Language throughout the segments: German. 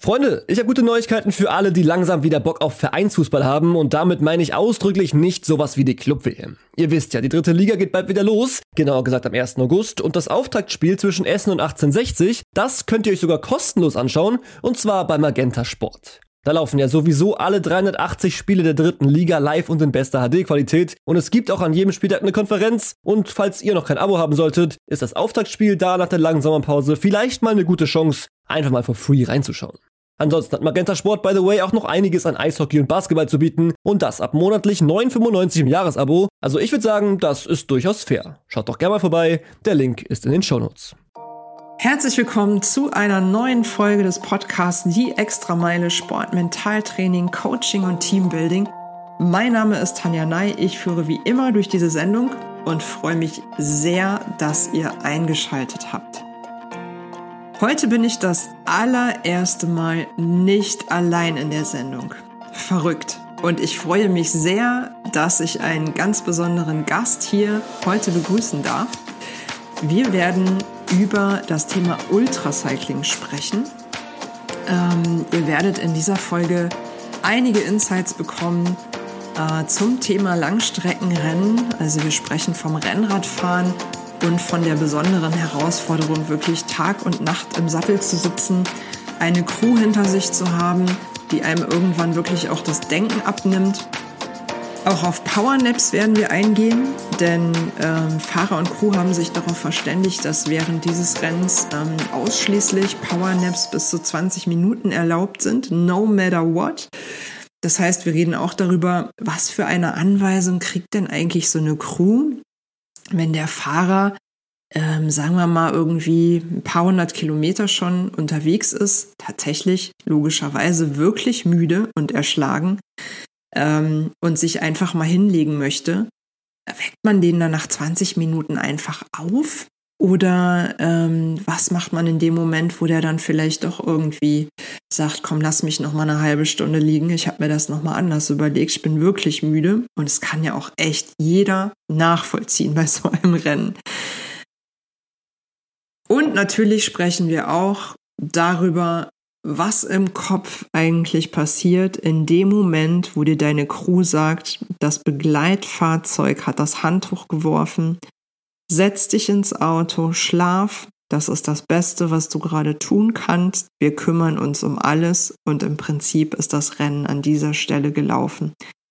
Freunde, ich habe gute Neuigkeiten für alle, die langsam wieder Bock auf Vereinsfußball haben und damit meine ich ausdrücklich nicht sowas wie die Club-WM. Ihr wisst ja, die dritte Liga geht bald wieder los, genauer gesagt am 1. August und das Auftaktspiel zwischen Essen und 1860, das könnt ihr euch sogar kostenlos anschauen und zwar bei Magenta Sport. Da laufen ja sowieso alle 380 Spiele der dritten Liga live und in bester HD-Qualität und es gibt auch an jedem Spieltag eine Konferenz und falls ihr noch kein Abo haben solltet, ist das Auftaktspiel da nach der langen Sommerpause vielleicht mal eine gute Chance, einfach mal for free reinzuschauen. Ansonsten hat Magenta Sport, by the way, auch noch einiges an Eishockey und Basketball zu bieten und das ab monatlich 9,95 im Jahresabo. Also ich würde sagen, das ist durchaus fair. Schaut doch gerne mal vorbei, der Link ist in den Shownotes. Herzlich willkommen zu einer neuen Folge des Podcasts Die Extrameile Sport, Mentaltraining, Coaching und Teambuilding. Mein Name ist Tanja Ney, ich führe wie immer durch diese Sendung und freue mich sehr, dass ihr eingeschaltet habt. Heute bin ich das allererste Mal nicht allein in der Sendung. Verrückt. Und ich freue mich sehr, dass ich einen ganz besonderen Gast hier heute begrüßen darf. Wir werden über das Thema Ultracycling sprechen. Ihr werdet in dieser Folge einige Insights bekommen zum Thema Langstreckenrennen. Also wir sprechen vom Rennradfahren und von der besonderen Herausforderung, wirklich Tag und Nacht im Sattel zu sitzen, eine Crew hinter sich zu haben, die einem irgendwann wirklich auch das Denken abnimmt. Auch auf Powernaps werden wir eingehen, denn Fahrer und Crew haben sich darauf verständigt, dass während dieses Rennens ausschließlich Powernaps bis zu 20 Minuten erlaubt sind, no matter what. Das heißt, wir reden auch darüber, was für eine Anweisung kriegt denn eigentlich so eine Crew, wenn der Fahrer, sagen wir mal, irgendwie ein paar hundert Kilometer schon unterwegs ist, tatsächlich logischerweise wirklich müde und erschlagen und sich einfach mal hinlegen möchte, weckt man den dann nach 20 Minuten einfach auf? Oder was macht man in dem Moment, wo der dann vielleicht doch irgendwie sagt, komm, lass mich noch mal eine halbe Stunde liegen, ich habe mir das noch mal anders überlegt, ich bin wirklich müde. Und es kann ja auch echt jeder nachvollziehen bei so einem Rennen. Und natürlich sprechen wir auch darüber, was im Kopf eigentlich passiert in dem Moment, wo dir deine Crew sagt, das Begleitfahrzeug hat das Handtuch geworfen, setz dich ins Auto, schlaf, das ist das Beste, was du gerade tun kannst. Wir kümmern uns um alles und im Prinzip ist das Rennen an dieser Stelle gelaufen.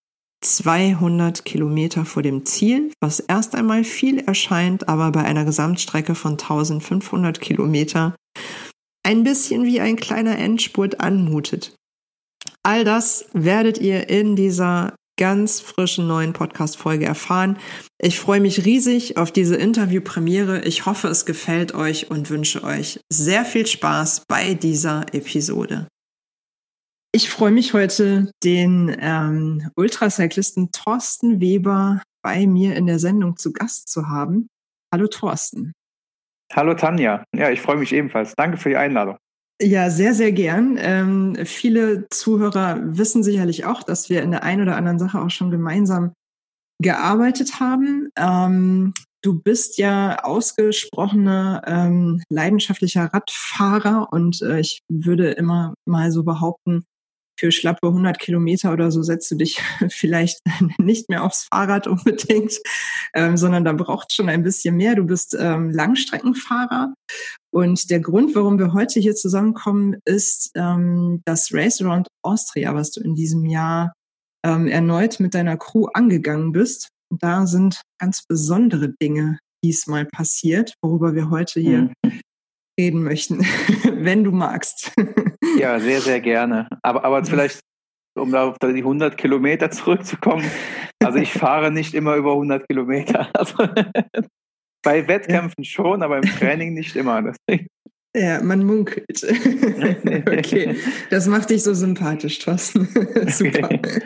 200 Kilometer vor dem Ziel, was erst einmal viel erscheint, aber bei einer Gesamtstrecke von 1500 Kilometer ein bisschen wie ein kleiner Endspurt anmutet. All das werdet ihr in dieser ganz frischen neuen Podcast-Folge erfahren. Ich freue mich riesig auf diese Interview-Premiere. Ich hoffe, es gefällt euch und wünsche euch sehr viel Spaß bei dieser Episode. Ich freue mich heute, den Ultracyclisten Thorsten Weber bei mir in der Sendung zu Gast zu haben. Hallo Thorsten. Hallo Tanja. Ja, ich freue mich ebenfalls. Danke für die Einladung. Ja, sehr, sehr gern. Viele Zuhörer wissen sicherlich auch, dass wir in der einen oder anderen Sache auch schon gemeinsam gearbeitet haben. Du bist ja ausgesprochener leidenschaftlicher Radfahrer und ich würde immer mal so behaupten, für schlappe 100 Kilometer oder so setzt du dich vielleicht nicht mehr aufs Fahrrad unbedingt, sondern da braucht schon ein bisschen mehr. Du bist Langstreckenfahrer und der Grund, warum wir heute hier zusammenkommen, ist das Race Around Austria, was du in diesem Jahr erneut mit deiner Crew angegangen bist. Und da sind ganz besondere Dinge diesmal passiert, worüber wir heute hier reden möchten, wenn du magst. Ja, sehr, sehr gerne. Aber vielleicht, um da auf die 100 Kilometer zurückzukommen, also ich fahre nicht immer über 100 Kilometer. Also bei Wettkämpfen schon, aber im Training nicht immer. Deswegen. Ja, man munkelt. Okay, das macht dich so sympathisch, Thorsten. Super. Okay.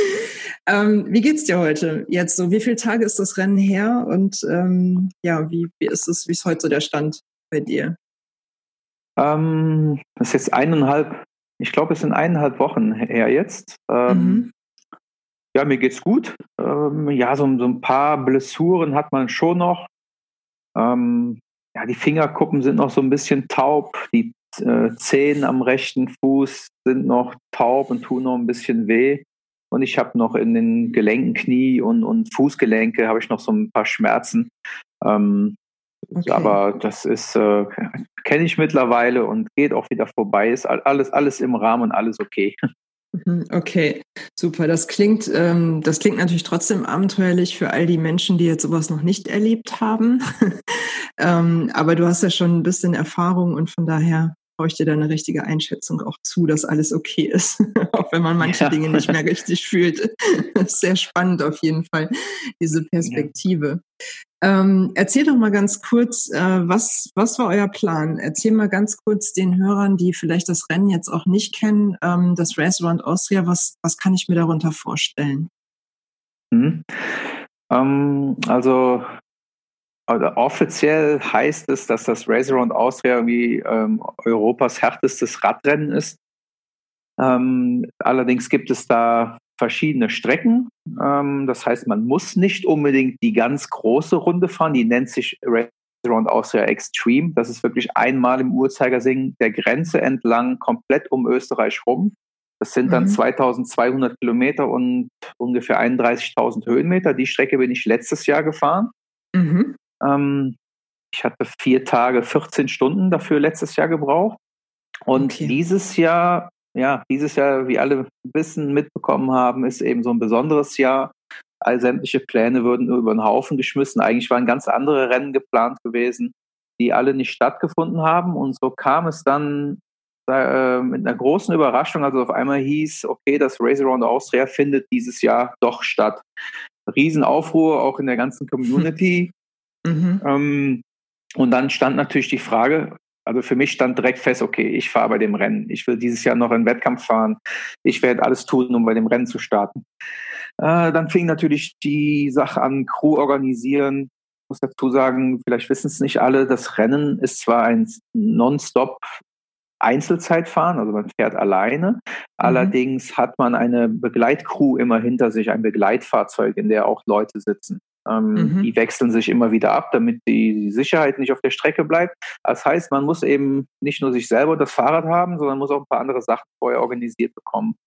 Wie geht's dir heute? Jetzt so, wie viele Tage ist das Rennen her? Und wie ist heute so der Stand bei dir? Das ist jetzt ich glaube, es sind 1,5 Wochen her jetzt. Ja, mir geht's gut. Ja, so ein paar Blessuren hat man schon noch. Ja, die Fingerkuppen sind noch so ein bisschen taub. Die Zehen am rechten Fuß sind noch taub und tun noch ein bisschen weh. Und ich habe noch in den Gelenken, Knie und Fußgelenke habe ich noch so ein paar Schmerzen. Okay. Aber das ist, kenne ich mittlerweile und geht auch wieder vorbei. Ist alles im Rahmen und alles okay. Okay, super. Das klingt natürlich trotzdem abenteuerlich für all die Menschen, die jetzt sowas noch nicht erlebt haben. Aber du hast ja schon ein bisschen Erfahrung und von daher brauche ich dir da eine richtige Einschätzung auch zu, dass alles okay ist, auch wenn man manche Dinge nicht mehr richtig fühlt. Das ist sehr spannend auf jeden Fall, diese Perspektive. Erzähl doch mal ganz kurz, was war euer Plan? Erzähl mal ganz kurz den Hörern, die vielleicht das Rennen jetzt auch nicht kennen, das Race Around Austria, was kann ich mir darunter vorstellen? Also offiziell heißt es, dass das Race Around Austria irgendwie Europas härtestes Radrennen ist. Allerdings gibt es da verschiedene Strecken. Das heißt, man muss nicht unbedingt die ganz große Runde fahren. Die nennt sich Race Around Austria Extreme. Das ist wirklich einmal im Uhrzeigersinn der Grenze entlang, komplett um Österreich rum. Das sind dann 2200 Kilometer und ungefähr 31.000 Höhenmeter. Die Strecke bin ich letztes Jahr gefahren. Ich hatte 4 Tage, 14 Stunden dafür letztes Jahr gebraucht. Und dieses Jahr, wie alle wissen, mitbekommen haben, ist eben so ein besonderes Jahr. All sämtliche Pläne wurden über den Haufen geschmissen. Eigentlich waren ganz andere Rennen geplant gewesen, die alle nicht stattgefunden haben. Und so kam es dann mit einer großen Überraschung. Also auf einmal hieß, okay, das Race Around Austria findet dieses Jahr doch statt. Riesenaufruhr auch in der ganzen Community. Und dann stand natürlich die Frage, also für mich stand direkt fest, okay, ich fahre bei dem Rennen. Ich will dieses Jahr noch einen Wettkampf fahren. Ich werde alles tun, um bei dem Rennen zu starten. Dann fing natürlich die Sache an, Crew organisieren. Ich muss dazu sagen, vielleicht wissen es nicht alle, das Rennen ist zwar ein Nonstop Einzelzeitfahren, also man fährt alleine. Allerdings hat man eine Begleitcrew immer hinter sich, ein Begleitfahrzeug, in der auch Leute sitzen. Die wechseln sich immer wieder ab, damit die Sicherheit nicht auf der Strecke bleibt. Das heißt, man muss eben nicht nur sich selber und das Fahrrad haben, sondern muss auch ein paar andere Sachen vorher organisiert bekommen.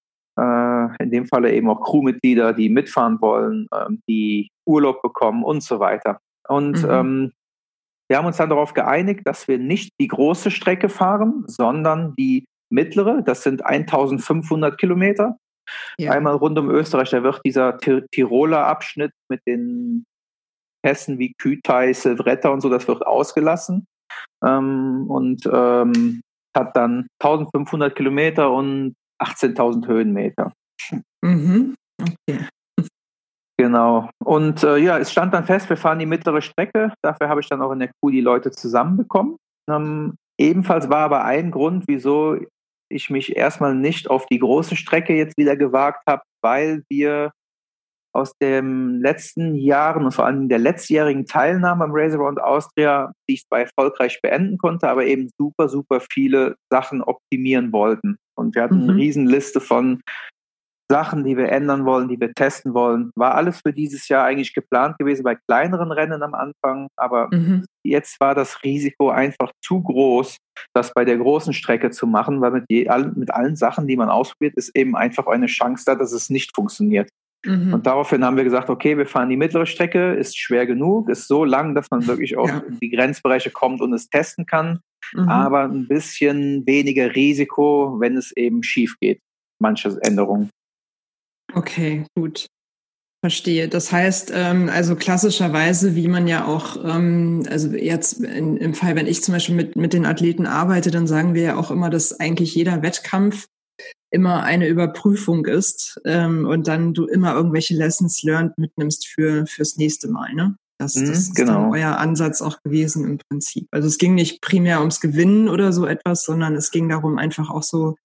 In dem Falle eben auch Crewmitglieder, die mitfahren wollen, die Urlaub bekommen und so weiter. Und wir haben uns dann darauf geeinigt, dass wir nicht die große Strecke fahren, sondern die mittlere. Das sind 1500 Kilometer. Ja. Einmal rund um Österreich. Da wird dieser Tiroler Abschnitt mit den Pässen wie Kütai, Silvretta und so, das wird ausgelassen. Und hat dann 1500 Kilometer und 18.000 Höhenmeter. Okay. Genau. Und es stand dann fest, wir fahren die mittlere Strecke. Dafür habe ich dann auch in der Crew die Leute zusammenbekommen. Ebenfalls war aber ein Grund, wieso ich mich erstmal nicht auf die große Strecke jetzt wieder gewagt habe, weil wir aus den letzten Jahren und vor allem der letztjährigen Teilnahme am Race Around Austria, die ich zwar erfolgreich beenden konnte, aber eben super, super viele Sachen optimieren wollten. Und wir hatten eine Riesenliste von Sachen, die wir ändern wollen, die wir testen wollen. War alles für dieses Jahr eigentlich geplant gewesen bei kleineren Rennen am Anfang, aber jetzt war das Risiko einfach zu groß, das bei der großen Strecke zu machen, weil mit allen Sachen, die man ausprobiert, ist eben einfach eine Chance da, dass es nicht funktioniert. Und daraufhin haben wir gesagt, okay, wir fahren die mittlere Strecke, ist schwer genug, ist so lang, dass man wirklich auch in die Grenzbereiche kommt und es testen kann, aber ein bisschen weniger Risiko, wenn es eben schief geht, manche Änderungen. Okay, gut. Verstehe. Das heißt, also klassischerweise, wie man ja auch, also jetzt im Fall, wenn ich zum Beispiel mit den Athleten arbeite, dann sagen wir ja auch immer, dass eigentlich jeder Wettkampf immer eine Überprüfung ist und dann du immer irgendwelche Lessons learned mitnimmst fürs nächste Mal, ne? Das ist dann euer Ansatz auch gewesen im Prinzip. Also es ging nicht primär ums Gewinnen oder so etwas, sondern es ging darum, einfach auch so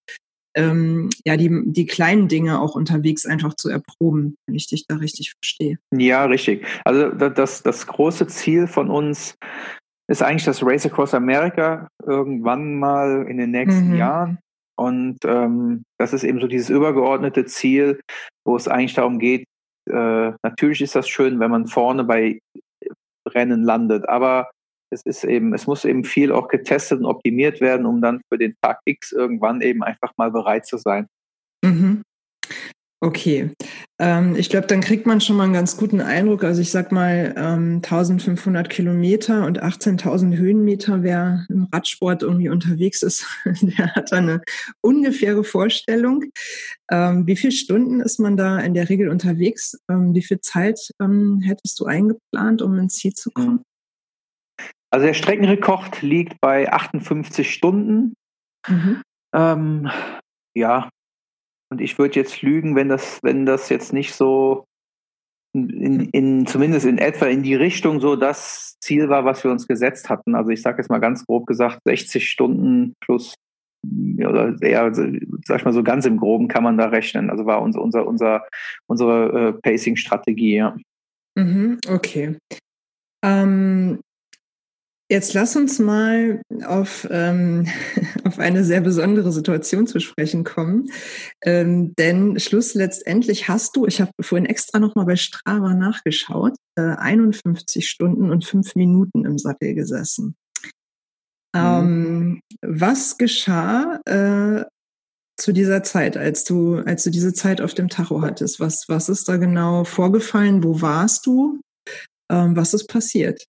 die kleinen Dinge auch unterwegs einfach zu erproben, wenn ich dich da richtig verstehe. Ja, richtig. Also das große Ziel von uns ist eigentlich das Race Across America irgendwann mal in den nächsten Jahren. Und das ist eben so dieses übergeordnete Ziel, wo es eigentlich darum geht, natürlich ist das schön, wenn man vorne bei Rennen landet, aber es muss eben viel auch getestet und optimiert werden, um dann für den Tag X irgendwann eben einfach mal bereit zu sein. Mhm. Okay. Ich glaube, dann kriegt man schon mal einen ganz guten Eindruck. Also ich sag mal, 1500 Kilometer und 18.000 Höhenmeter, wer im Radsport irgendwie unterwegs ist, der hat da eine ungefähre Vorstellung. Wie viele Stunden ist man da in der Regel unterwegs? Wie viel Zeit hättest du eingeplant, um ins Ziel zu kommen? Also der Streckenrekord liegt bei 58 Stunden. Mhm. Ja, und ich würde jetzt lügen, wenn das jetzt nicht so zumindest in etwa in die Richtung so das Ziel war, was wir uns gesetzt hatten. Also ich sage jetzt mal ganz grob gesagt, 60 Stunden plus, oder eher, sag ich mal so ganz im Groben kann man da rechnen. Also war unsere Pacing-Strategie, ja. Mhm, okay. Jetzt lass uns mal auf, auf eine sehr besondere Situation zu sprechen kommen. Denn letztendlich hast du, ich habe vorhin extra nochmal bei Strava nachgeschaut, 51 Stunden und 5 Minuten im Sattel gesessen. Was geschah zu dieser Zeit, als du diese Zeit auf dem Tacho hattest? Was ist da genau vorgefallen? Wo warst du? Was ist passiert?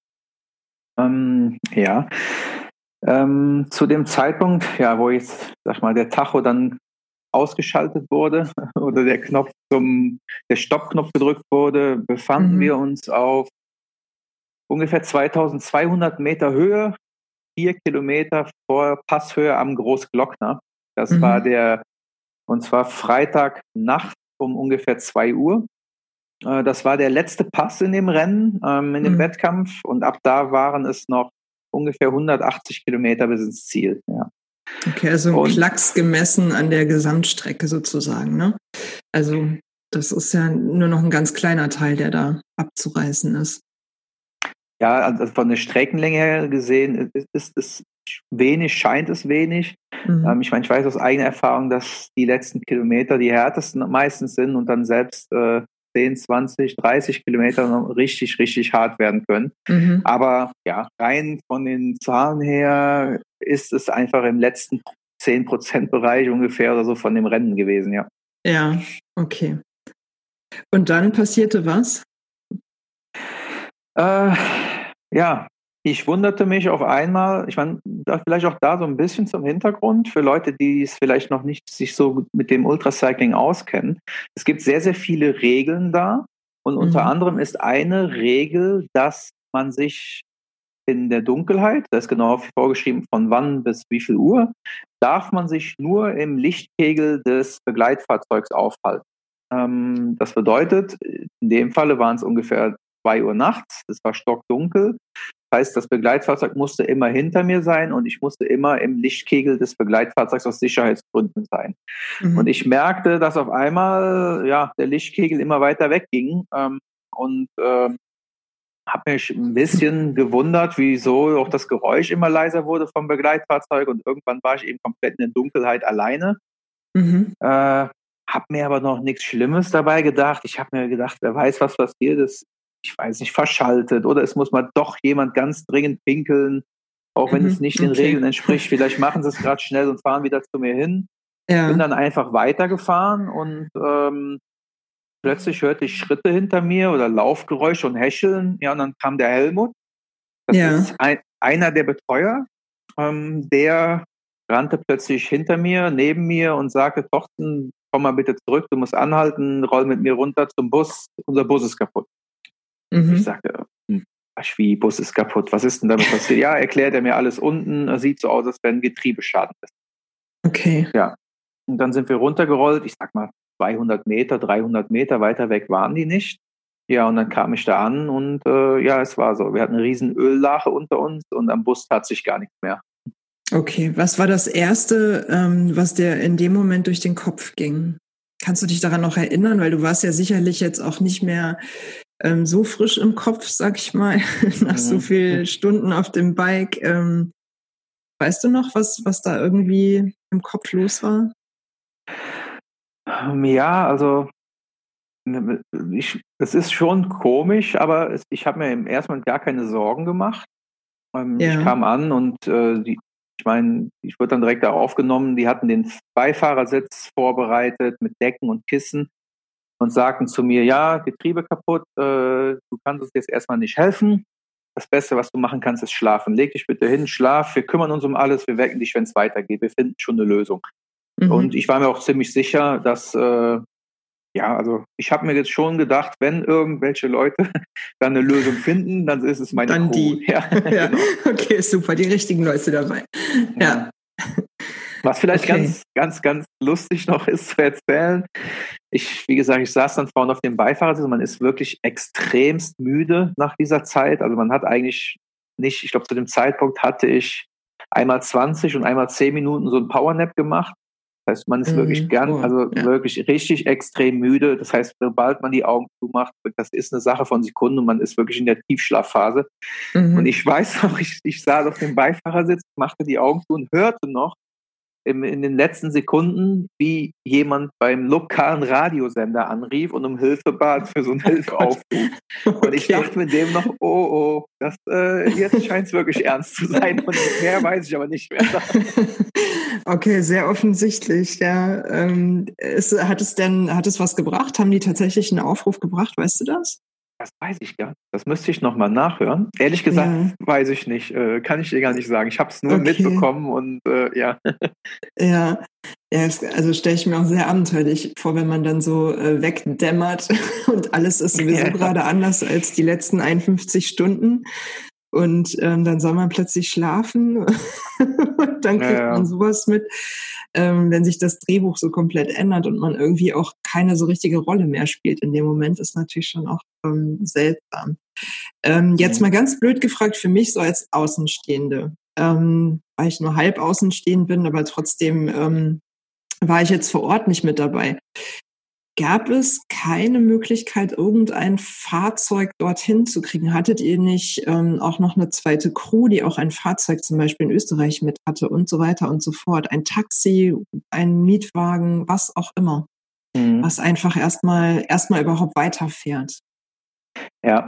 Ja, zu dem Zeitpunkt, ja, wo jetzt, sag mal, der Tacho dann ausgeschaltet wurde oder der Stoppknopf gedrückt wurde, befanden wir uns auf ungefähr 2200 Meter Höhe, 4 Kilometer vor Passhöhe am Großglockner. Das war und zwar Freitagnacht um ungefähr 2 Uhr. Das war der letzte Pass in dem Rennen, in dem Wettkampf. Und ab da waren es noch ungefähr 180 Kilometer bis ins Ziel. Ja. Okay, also ein Klacks gemessen an der Gesamtstrecke sozusagen, ne? Also das ist ja nur noch ein ganz kleiner Teil, der da abzureißen ist. Ja, also von der Streckenlänge her gesehen ist es wenig, scheint es wenig. Ich meine, ich weiß aus eigener Erfahrung, dass die letzten Kilometer die härtesten meistens sind und dann selbst 10, 20, 30 Kilometer noch richtig, richtig hart werden können. Aber ja, rein von den Zahlen her ist es einfach im letzten 10%-Bereich ungefähr oder so von dem Rennen gewesen, ja. Ja, okay. Und dann passierte was? Ja, ich wunderte mich auf einmal, ich meine, vielleicht auch da so ein bisschen zum Hintergrund für Leute, die es vielleicht noch nicht sich so mit dem Ultracycling auskennen. Es gibt sehr, sehr viele Regeln da und unter anderem ist eine Regel, dass man sich in der Dunkelheit, da ist genau vorgeschrieben, von wann bis wie viel Uhr, darf man sich nur im Lichtkegel des Begleitfahrzeugs aufhalten. Das bedeutet, in dem Falle waren es ungefähr 2 Uhr nachts, es war stockdunkel. Das heißt, das Begleitfahrzeug musste immer hinter mir sein und ich musste immer im Lichtkegel des Begleitfahrzeugs aus Sicherheitsgründen sein. Und ich merkte, dass auf einmal der Lichtkegel immer weiter wegging und habe mich ein bisschen gewundert, wieso auch das Geräusch immer leiser wurde vom Begleitfahrzeug und irgendwann war ich eben komplett in der Dunkelheit alleine. Habe mir aber noch nichts Schlimmes dabei gedacht. Ich habe mir gedacht, wer weiß, was passiert ist. Ich weiß nicht, verschaltet oder es muss mal doch jemand ganz dringend pinkeln, auch wenn es nicht den Regeln entspricht. Vielleicht machen sie es gerade schnell und fahren wieder zu mir hin. Ja. Bin dann einfach weitergefahren und plötzlich hörte ich Schritte hinter mir oder Laufgeräusche und Häscheln. Ja, und dann kam der Helmut. Das ist einer der Betreuer. Der rannte plötzlich hinter mir, neben mir und sagte, Torsten, komm mal bitte zurück, du musst anhalten, roll mit mir runter zum Bus, unser Bus ist kaputt. Ich sagte, wie, Bus ist kaputt, was ist denn damit passiert? Ja, erklärt er mir alles unten, sieht so aus, als wenn ein Getriebeschaden ist. Okay. Ja, und dann sind wir runtergerollt, ich sag mal 200 Meter, 300 Meter weiter weg waren die nicht. Ja, und dann kam ich da an und es war so, wir hatten eine riesen Öllache unter uns und am Bus tat sich gar nichts mehr. Okay, was war das Erste, was dir in dem Moment durch den Kopf ging? Kannst du dich daran noch erinnern? Weil du warst ja sicherlich jetzt auch nicht mehr so frisch im Kopf, sag ich mal, nach so vielen Stunden auf dem Bike. Weißt du noch, was da irgendwie im Kopf los war? Ja, also das ist schon komisch, aber ich habe mir im ersten Moment gar keine Sorgen gemacht. Ich kam an und ich wurde dann direkt da aufgenommen. Die hatten den Beifahrersitz vorbereitet mit Decken und Kissen und sagten zu mir, ja, Getriebe kaputt, du kannst uns jetzt erstmal nicht helfen. Das Beste, was du machen kannst, ist schlafen. Leg dich bitte hin, schlaf, wir kümmern uns um alles, wir wecken dich, wenn es weitergeht. Wir finden schon eine Lösung. Und ich war mir auch ziemlich sicher, dass, also ich habe mir jetzt schon gedacht, wenn irgendwelche Leute dann eine Lösung finden, dann ist es meine dann Crew. Die. Ja. Okay, super, die richtigen Leute dabei. Ja. Was vielleicht ganz lustig noch ist zu erzählen. Wie gesagt, ich saß dann vorne auf dem Beifahrersitz und man ist wirklich extremst müde nach dieser Zeit. Also man hat eigentlich nicht, ich glaube zu dem Zeitpunkt hatte ich einmal 20 und einmal 10 Minuten so ein Powernap gemacht. Das heißt, man ist wirklich wirklich richtig extrem müde. Das heißt, sobald man die Augen zumacht, das ist eine Sache von Sekunden und man ist wirklich in der Tiefschlafphase. Und ich weiß noch, ich saß auf dem Beifahrersitz, machte die Augen zu und hörte noch in den letzten Sekunden, wie jemand beim lokalen Radiosender anrief und um Hilfe bat für so einen Hilfeaufruf. Okay. Und ich dachte mit dem noch, jetzt scheint es wirklich ernst zu sein und mehr weiß ich aber nicht mehr. Okay, sehr offensichtlich, ja. Hat es was gebracht? Haben die tatsächlich einen Aufruf gebracht? Weißt du das? Das weiß ich gar nicht. Das müsste ich nochmal nachhören. Ehrlich gesagt, weiß ich nicht. Kann ich dir gar nicht sagen. Ich habe es nur mitbekommen und ja. Ja, also stelle ich mir auch sehr abenteuerlich vor, wenn man dann so wegdämmert und alles ist sowieso gerade anders als die letzten 51 Stunden. Und dann soll man plötzlich schlafen und dann kriegt man sowas mit, wenn sich das Drehbuch so komplett ändert und man irgendwie auch keine so richtige Rolle mehr spielt in dem Moment, ist natürlich schon auch seltsam. Jetzt mal ganz blöd gefragt für mich so als Außenstehende, weil ich nur halb außenstehend bin, aber trotzdem war ich jetzt vor Ort nicht mit dabei. Gab es keine Möglichkeit, irgendein Fahrzeug dorthin zu kriegen? Hattet ihr nicht auch noch eine zweite Crew, die auch ein Fahrzeug zum Beispiel in Österreich mit hatte und so weiter und so fort? Ein Taxi, ein Mietwagen, was auch immer, was einfach erstmal überhaupt weiterfährt? Ja,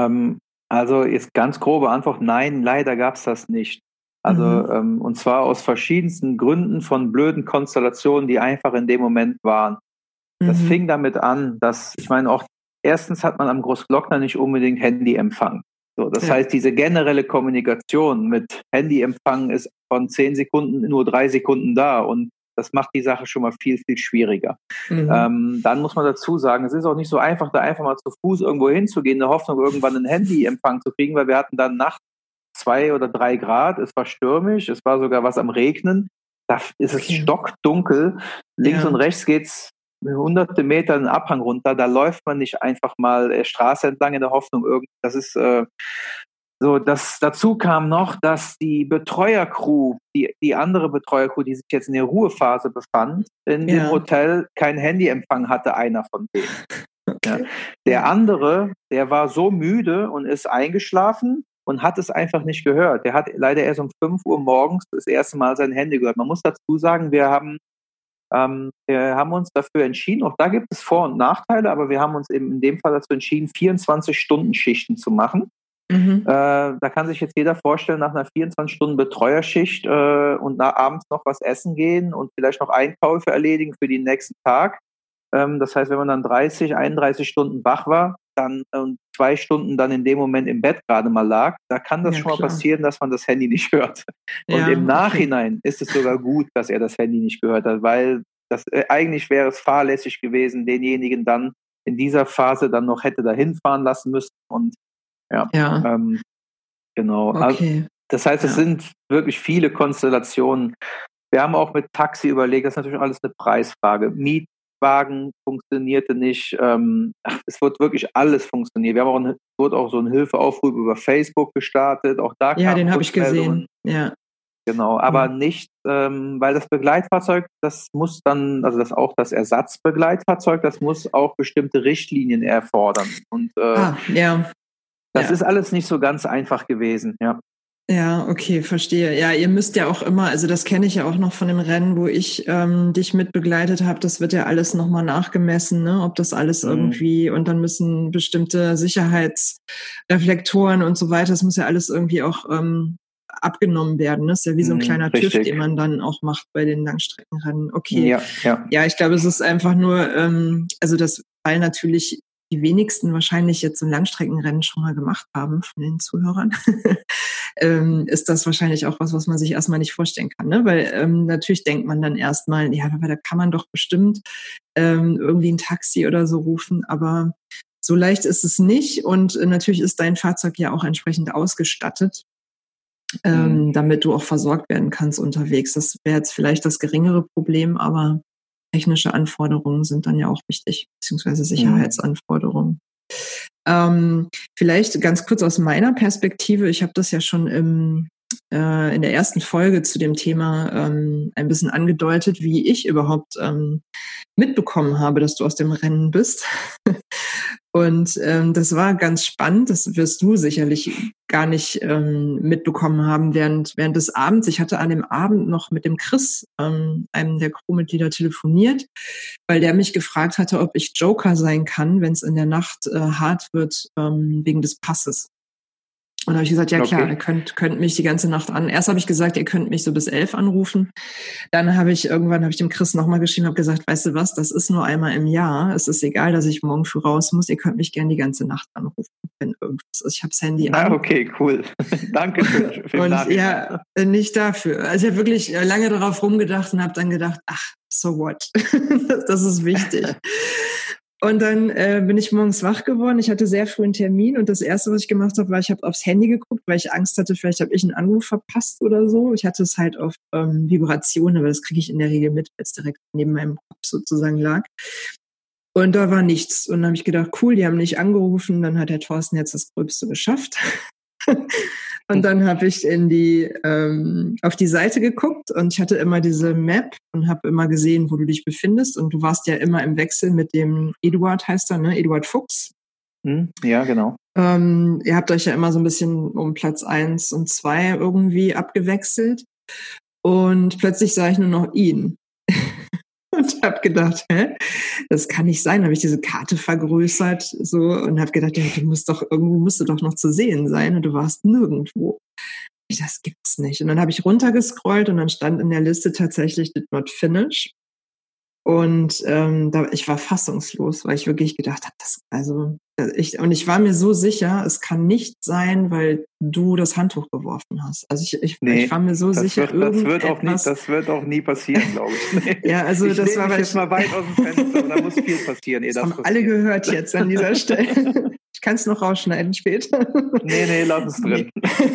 also jetzt ganz grobe Antwort, nein, leider gab es das nicht. Also und zwar aus verschiedensten Gründen von blöden Konstellationen, die einfach in dem Moment waren. Das fing damit an, dass, ich meine, auch erstens hat man am Großglockner nicht unbedingt Handyempfang. So, das heißt, diese generelle Kommunikation mit Handyempfang ist von 10 Sekunden nur 3 Sekunden da und das macht die Sache schon mal viel, viel schwieriger. Dann muss man dazu sagen, es ist auch nicht so einfach, da einfach mal zu Fuß irgendwo hinzugehen, in der Hoffnung, irgendwann einen Handyempfang zu kriegen, weil wir hatten dann nachts 2 oder 3 Grad, es war stürmisch, es war sogar was am Regnen, da ist es stockdunkel, links und rechts geht's hunderte Meter einen Abhang runter, da läuft man nicht einfach mal Straße entlang in der Hoffnung, das ist so. Dazu kam noch, dass die Betreuercrew, die andere Betreuercrew, die sich jetzt in der Ruhephase befand, in dem Hotel keinen Handyempfang hatte, einer von denen. Okay. Ja. Der andere, der war so müde und ist eingeschlafen und hat es einfach nicht gehört. Der hat leider erst um 5 Uhr morgens das erste Mal sein Handy gehört. Man muss dazu sagen, wir haben uns dafür entschieden, auch da gibt es Vor- und Nachteile, aber wir haben uns eben in dem Fall dazu entschieden, 24-Stunden-Schichten zu machen. Da kann sich jetzt jeder vorstellen, nach einer 24-Stunden-Betreuerschicht und abends noch was essen gehen und vielleicht noch Einkäufe erledigen für den nächsten Tag. Das heißt, wenn man dann 31 Stunden wach war, dann 2 Stunden dann in dem Moment im Bett gerade mal lag, da kann das schon mal passieren, dass man das Handy nicht hört. Und im Nachhinein ist es sogar gut, dass er das Handy nicht gehört hat, weil eigentlich wäre es fahrlässig gewesen, denjenigen dann in dieser Phase dann noch hätte dahin fahren lassen müssen. Und genau. Okay. Also, das heißt, es sind wirklich viele Konstellationen. Wir haben auch mit Taxi überlegt, das ist natürlich alles eine Preisfrage. Mietwagen funktionierte nicht. Es wird wirklich alles funktionieren. Wir haben wurde auch so ein Hilfeaufruf über Facebook gestartet. Auch da ja, den habe ich gesehen. Ja. Genau, aber nicht, weil das Begleitfahrzeug, das muss dann, also das Ersatzbegleitfahrzeug, das muss auch bestimmte Richtlinien erfordern. Und das ist alles nicht so ganz einfach gewesen, ja. Ja, okay, verstehe. Ja, ihr müsst ja auch immer, also das kenne ich ja auch noch von dem Rennen, wo ich dich mit begleitet habe, das wird ja alles nochmal nachgemessen, ne? Ob das alles irgendwie, und dann müssen bestimmte Sicherheitsreflektoren und so weiter, das muss ja alles irgendwie auch abgenommen werden. Das ist ja wie so ein kleiner Richtig. TÜV, den man dann auch macht bei den Langstreckenrennen. Okay. Ja. Ja, ich glaube, es ist einfach nur, weil natürlich die wenigsten wahrscheinlich jetzt so ein Langstreckenrennen schon mal gemacht haben von den Zuhörern, ist das wahrscheinlich auch was man sich erstmal nicht vorstellen kann. Ne? Weil natürlich denkt man dann erstmal, ja, aber da kann man doch bestimmt irgendwie ein Taxi oder so rufen, aber so leicht ist es nicht und natürlich ist dein Fahrzeug ja auch entsprechend ausgestattet, damit du auch versorgt werden kannst unterwegs. Das wäre jetzt vielleicht das geringere Problem, aber technische Anforderungen sind dann ja auch wichtig, beziehungsweise Sicherheitsanforderungen. Vielleicht ganz kurz aus meiner Perspektive. Ich habe das ja schon in der ersten Folge zu dem Thema ein bisschen angedeutet, wie ich überhaupt mitbekommen habe, dass du aus dem Rennen bist. Und das war ganz spannend. Das wirst du sicherlich gar nicht mitbekommen haben während des Abends. Ich hatte an dem Abend noch mit dem Chris, einem der Crewmitglieder, telefoniert, weil der mich gefragt hatte, ob ich Joker sein kann, wenn es in der Nacht hart wird wegen des Passes. Und da habe ich gesagt, ja klar, ihr könnt mich die ganze Nacht an. Erst habe ich gesagt, ihr könnt mich so bis 11 anrufen. Dann habe ich dem Chris nochmal geschrieben, habe gesagt, weißt du was, das ist nur einmal im Jahr. Es ist egal, dass ich morgen früh raus muss. Ihr könnt mich gerne die ganze Nacht anrufen, wenn irgendwas ist. Ich habe das Handy an. Okay, cool. Danke für und ja, nicht dafür. Also ich habe wirklich lange darauf rumgedacht und habe dann gedacht, ach, so what? Das ist wichtig. Und dann bin ich morgens wach geworden. Ich hatte sehr früh einen Termin und das Erste, was ich gemacht habe, war, ich habe aufs Handy geguckt, weil ich Angst hatte, vielleicht habe ich einen Anruf verpasst oder so. Ich hatte es halt auf Vibration, aber das kriege ich in der Regel mit, weil es direkt neben meinem Kopf sozusagen lag. Und da war nichts. Und dann habe ich gedacht, cool, die haben nicht angerufen. Dann hat der Thorsten jetzt das Gröbste geschafft. Und dann habe ich auf die Seite geguckt und ich hatte immer diese Map und habe immer gesehen, wo du dich befindest. Und du warst ja immer im Wechsel mit dem Eduard, heißt er, ne? Eduard Fuchs. Ja, genau. Ihr habt euch ja immer so ein bisschen um Platz 1 und 2 irgendwie abgewechselt. Und plötzlich sah ich nur noch ihn. Und habe gedacht, das kann nicht sein. Habe ich diese Karte vergrößert so und habe gedacht, ja, musst du doch noch zu sehen sein und du warst nirgendwo. Das gibt's nicht. Und dann habe ich runtergescrollt und dann stand in der Liste tatsächlich Did Not Finish. Und ich war fassungslos, weil ich wirklich gedacht habe, ich war mir so sicher, es kann nicht sein, weil du das Handtuch geworfen hast. Also ich war mir so sicher, das wird auch nie passieren, glaube ich. Nee. Ja, also ich das war jetzt mal weit aus dem Fenster und da muss viel passieren. Das haben alle gehört jetzt an dieser Stelle. Ich kann es noch rausschneiden später. Nee, lass es drin.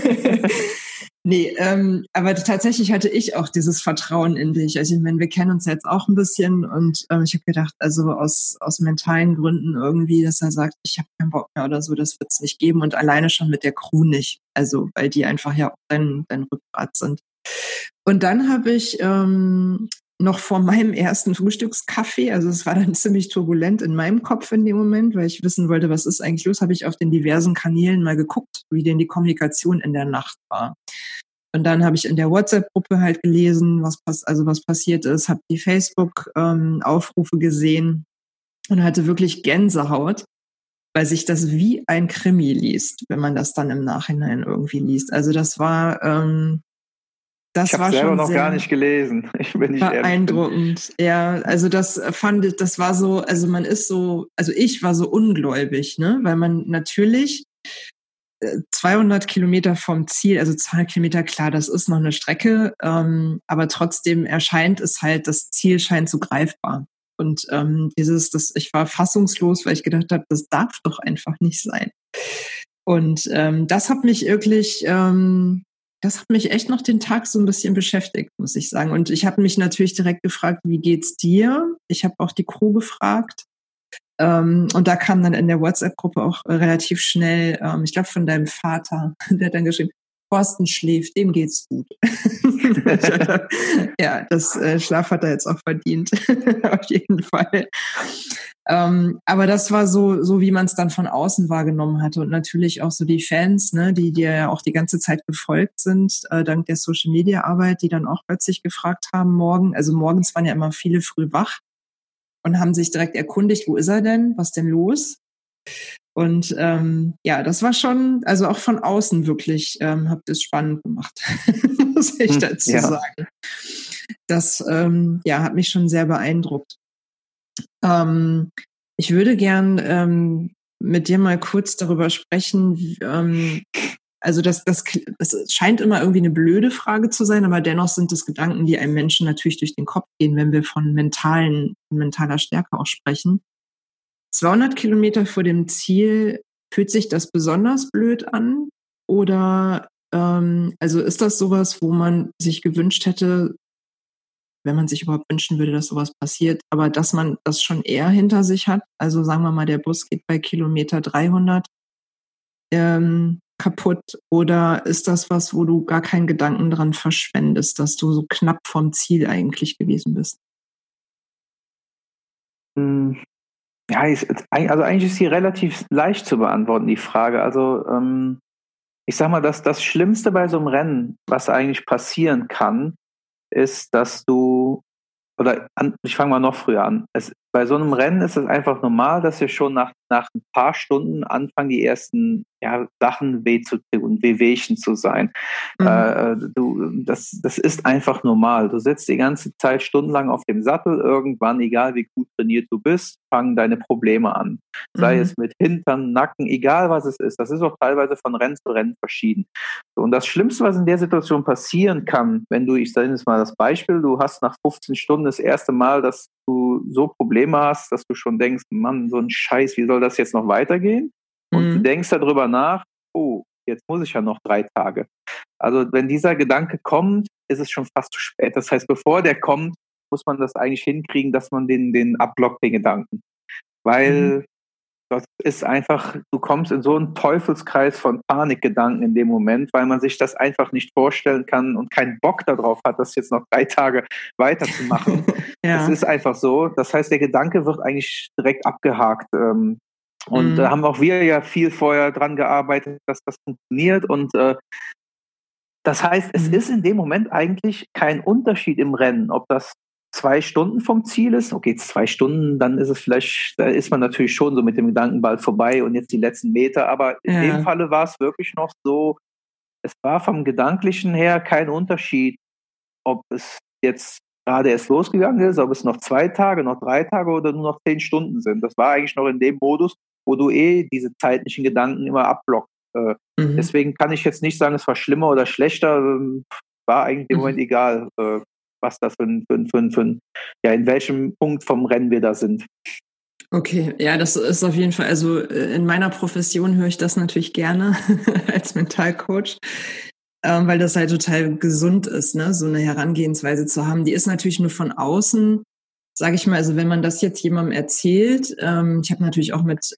Nee, aber tatsächlich hatte ich auch dieses Vertrauen in dich. Also ich meine, wir kennen uns jetzt auch ein bisschen und ich habe gedacht, also aus mentalen Gründen irgendwie, dass er sagt, ich habe keinen Bock mehr oder so, das wird es nicht geben und alleine schon mit der Crew nicht. Also weil die einfach ja auch dein Rückgrat sind. Und dann habe ich noch vor meinem ersten Frühstückskaffee, also es war dann ziemlich turbulent in meinem Kopf in dem Moment, weil ich wissen wollte, was ist eigentlich los, habe ich auf den diversen Kanälen mal geguckt, wie denn die Kommunikation in der Nacht war. Und dann habe ich in der WhatsApp-Gruppe halt gelesen, was passiert ist, habe die Facebook-Aufrufe gesehen und hatte wirklich Gänsehaut, weil sich das wie ein Krimi liest, wenn man das dann im Nachhinein irgendwie liest. Also das war ich habe selber noch gar nicht gelesen. Ich bin nicht beeindruckend. Ja, also das war so, also ich war so ungläubig, ne, weil man natürlich 200 Kilometer vom Ziel, also 200 Kilometer, klar, das ist noch eine Strecke, aber trotzdem erscheint es halt, das Ziel scheint so greifbar. Und ich war fassungslos, weil ich gedacht habe, das darf doch einfach nicht sein. Und das hat mich wirklich echt noch den Tag so ein bisschen beschäftigt, muss ich sagen. Und ich habe mich natürlich direkt gefragt, wie geht's dir? Ich habe auch die Crew gefragt. Und da kam dann in der WhatsApp-Gruppe auch relativ schnell, ich glaube von deinem Vater, der hat dann geschrieben, Thorsten schläft, dem geht's gut. Ja, das Schlaf hat er jetzt auch verdient, auf jeden Fall. Aber das war so wie man es dann von außen wahrgenommen hatte und natürlich auch so die Fans, ne, die dir ja auch die ganze Zeit gefolgt sind, dank der Social-Media-Arbeit, die dann auch plötzlich gefragt haben morgens waren ja immer viele früh wach und haben sich direkt erkundigt, wo ist er denn, was denn los? Und das war schon, also auch von außen wirklich, habt ihr es spannend gemacht, muss ich dazu sagen. Das hat mich schon sehr beeindruckt. Ich würde gern mit dir mal kurz darüber sprechen, also das scheint immer irgendwie eine blöde Frage zu sein, aber dennoch sind es Gedanken, die einem Menschen natürlich durch den Kopf gehen, wenn wir von mentaler Stärke auch sprechen. 200 Kilometer vor dem Ziel, fühlt sich das besonders blöd an? Oder also ist das sowas, wo man sich gewünscht hätte, wenn man sich überhaupt wünschen würde, dass sowas passiert, aber dass man das schon eher hinter sich hat? Also sagen wir mal, der Bus geht bei Kilometer 300 kaputt, oder ist das was, wo du gar keinen Gedanken dran verschwendest, dass du so knapp vom Ziel eigentlich gewesen bist? Ja, also eigentlich ist sie relativ leicht zu beantworten, die Frage. Also ich sag mal, dass das Schlimmste bei so einem Rennen, was eigentlich passieren kann, ist, dass ich fange mal noch früher an. Bei so einem Rennen ist es einfach normal, dass wir schon nach ein paar Stunden anfangen, die ersten Sachen weh zu tun, Wehwehchen zu sein. Das ist einfach normal. Du sitzt die ganze Zeit stundenlang auf dem Sattel. Irgendwann, egal wie gut trainiert du bist, fangen deine Probleme an. Sei es mit Hintern, Nacken, egal was es ist. Das ist auch teilweise von Rennen zu Rennen verschieden. Und das Schlimmste, was in der Situation passieren kann, ich sage jetzt mal das Beispiel, du hast nach 15 Stunden das erste Mal, dass du so Probleme hast, dass du schon denkst, Mann, so ein Scheiß, wie soll das jetzt noch weitergehen? Und du denkst darüber nach, oh, jetzt muss ich ja noch 3 Tage. Also wenn dieser Gedanke kommt, ist es schon fast zu spät. Das heißt, bevor der kommt, muss man das eigentlich hinkriegen, dass man den abblockt, den Gedanken. Weil das ist einfach, du kommst in so einen Teufelskreis von Panikgedanken in dem Moment, weil man sich das einfach nicht vorstellen kann und keinen Bock darauf hat, das jetzt noch 3 Tage weiterzumachen. Es ist einfach so. Das heißt, der Gedanke wird eigentlich direkt abgehakt. Und da haben auch wir ja viel vorher dran gearbeitet, dass das funktioniert. Und das heißt, es ist in dem Moment eigentlich kein Unterschied im Rennen, ob das 2 Stunden vom Ziel ist. Okay, 2 Stunden, dann ist es vielleicht, da ist man natürlich schon so mit dem Gedanken bald vorbei und jetzt die letzten Meter. Aber in dem Falle war es wirklich noch so, es war vom Gedanklichen her kein Unterschied, ob es jetzt gerade erst losgegangen ist, ob es noch 2 Tage, noch 3 Tage oder nur noch 10 Stunden sind. Das war eigentlich noch in dem Modus, wo du diese zeitlichen Gedanken immer abblockst. Deswegen kann ich jetzt nicht sagen, es war schlimmer oder schlechter. War eigentlich im Moment egal, was das in welchem Punkt vom Rennen wir da sind. Okay, ja, das ist auf jeden Fall, also in meiner Profession höre ich das natürlich gerne als Mentalcoach, weil das halt total gesund ist, ne, so eine Herangehensweise zu haben. Die ist natürlich nur von außen, sage ich mal, also wenn man das jetzt jemandem erzählt, ich habe natürlich auch mit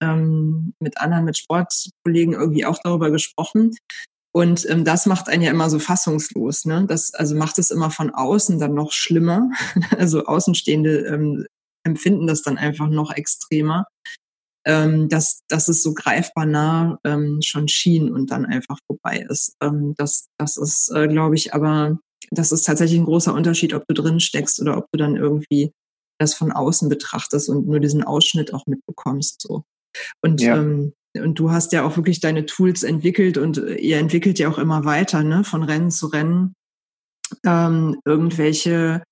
Sportkollegen irgendwie auch darüber gesprochen. Und das macht einen ja immer so fassungslos, ne? Das also macht es immer von außen dann noch schlimmer. Also Außenstehende empfinden das dann einfach noch extremer, dass es so greifbar nah schon schien und dann einfach vorbei ist. Das ist, glaube ich, aber das ist tatsächlich ein großer Unterschied, ob du drin steckst oder ob du dann irgendwie das von außen betrachtest und nur diesen Ausschnitt auch mitbekommst. So. Und du hast ja auch wirklich deine Tools entwickelt und ihr entwickelt ja auch immer weiter, ne, von Rennen zu Rennen. Irgendwelche,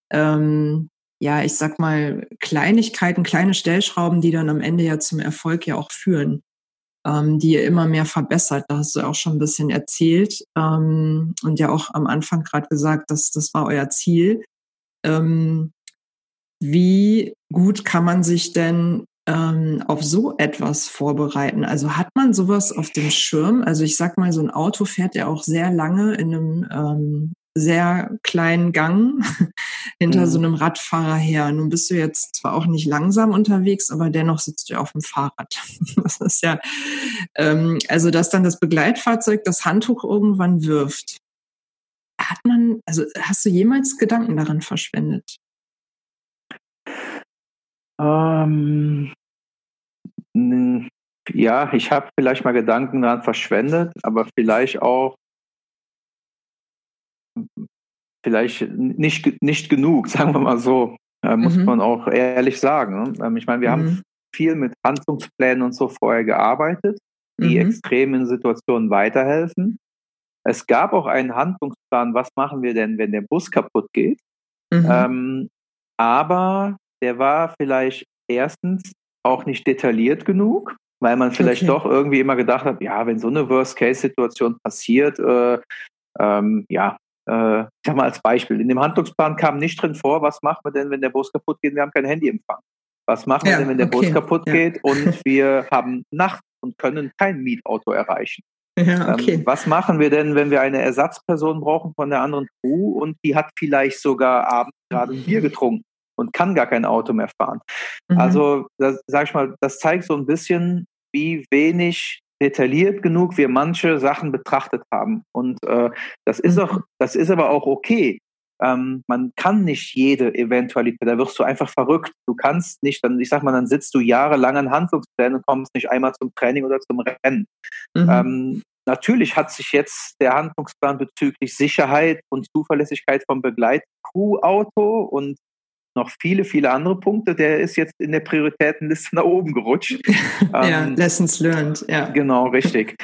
ich sag mal, Kleinigkeiten, kleine Stellschrauben, die dann am Ende ja zum Erfolg ja auch führen, die ihr immer mehr verbessert. Da hast du auch schon ein bisschen erzählt und ja auch am Anfang gerade gesagt, dass das war euer Ziel. Wie gut kann man sich denn auf so etwas vorbereiten? Also hat man sowas auf dem Schirm? Also ich sag mal, so ein Auto fährt ja auch sehr lange in einem sehr kleinen Gang hinter so einem Radfahrer her. Nun bist du jetzt zwar auch nicht langsam unterwegs, aber dennoch sitzt du auf dem Fahrrad. Das ist ja, also dass dann das Begleitfahrzeug das Handtuch irgendwann wirft. Hast du jemals Gedanken daran verschwendet? Ja, ich habe vielleicht mal Gedanken daran verschwendet, aber vielleicht nicht genug, sagen wir mal so. Muss man auch ehrlich sagen. Ne? Ich meine, wir haben viel mit Handlungsplänen und so vorher gearbeitet, die extremen Situationen weiterhelfen. Es gab auch einen Handlungsplan, was machen wir denn, wenn der Bus kaputt geht? Aber der war vielleicht erstens auch nicht detailliert genug, weil man vielleicht doch irgendwie immer gedacht hat, ja, wenn so eine Worst-Case-Situation passiert, ich sag mal als Beispiel, in dem Handlungsplan kam nicht drin vor, was machen wir denn, wenn der Bus kaputt geht und wir haben kein Handyempfang? Was machen wir denn, wenn der Bus kaputt geht und wir haben Nacht und können kein Mietauto erreichen? Ja, was machen wir denn, wenn wir eine Ersatzperson brauchen von der anderen Crew und die hat vielleicht sogar abends gerade ein Bier getrunken und kann gar kein Auto mehr fahren? Also, sag ich mal, das zeigt so ein bisschen, wie wenig detailliert genug wir manche Sachen betrachtet haben. Und das ist aber auch okay. Man kann nicht jede Eventualität, da wirst du einfach verrückt. Du kannst nicht, dann sitzt du jahrelang an Handlungsplänen und kommst nicht einmal zum Training oder zum Rennen. Natürlich hat sich jetzt der Handlungsplan bezüglich Sicherheit und Zuverlässigkeit vom Begleitcrew-Auto und noch viele, viele andere Punkte, der ist jetzt in der Prioritätenliste nach oben gerutscht. Lessons learned, ja. Genau, richtig.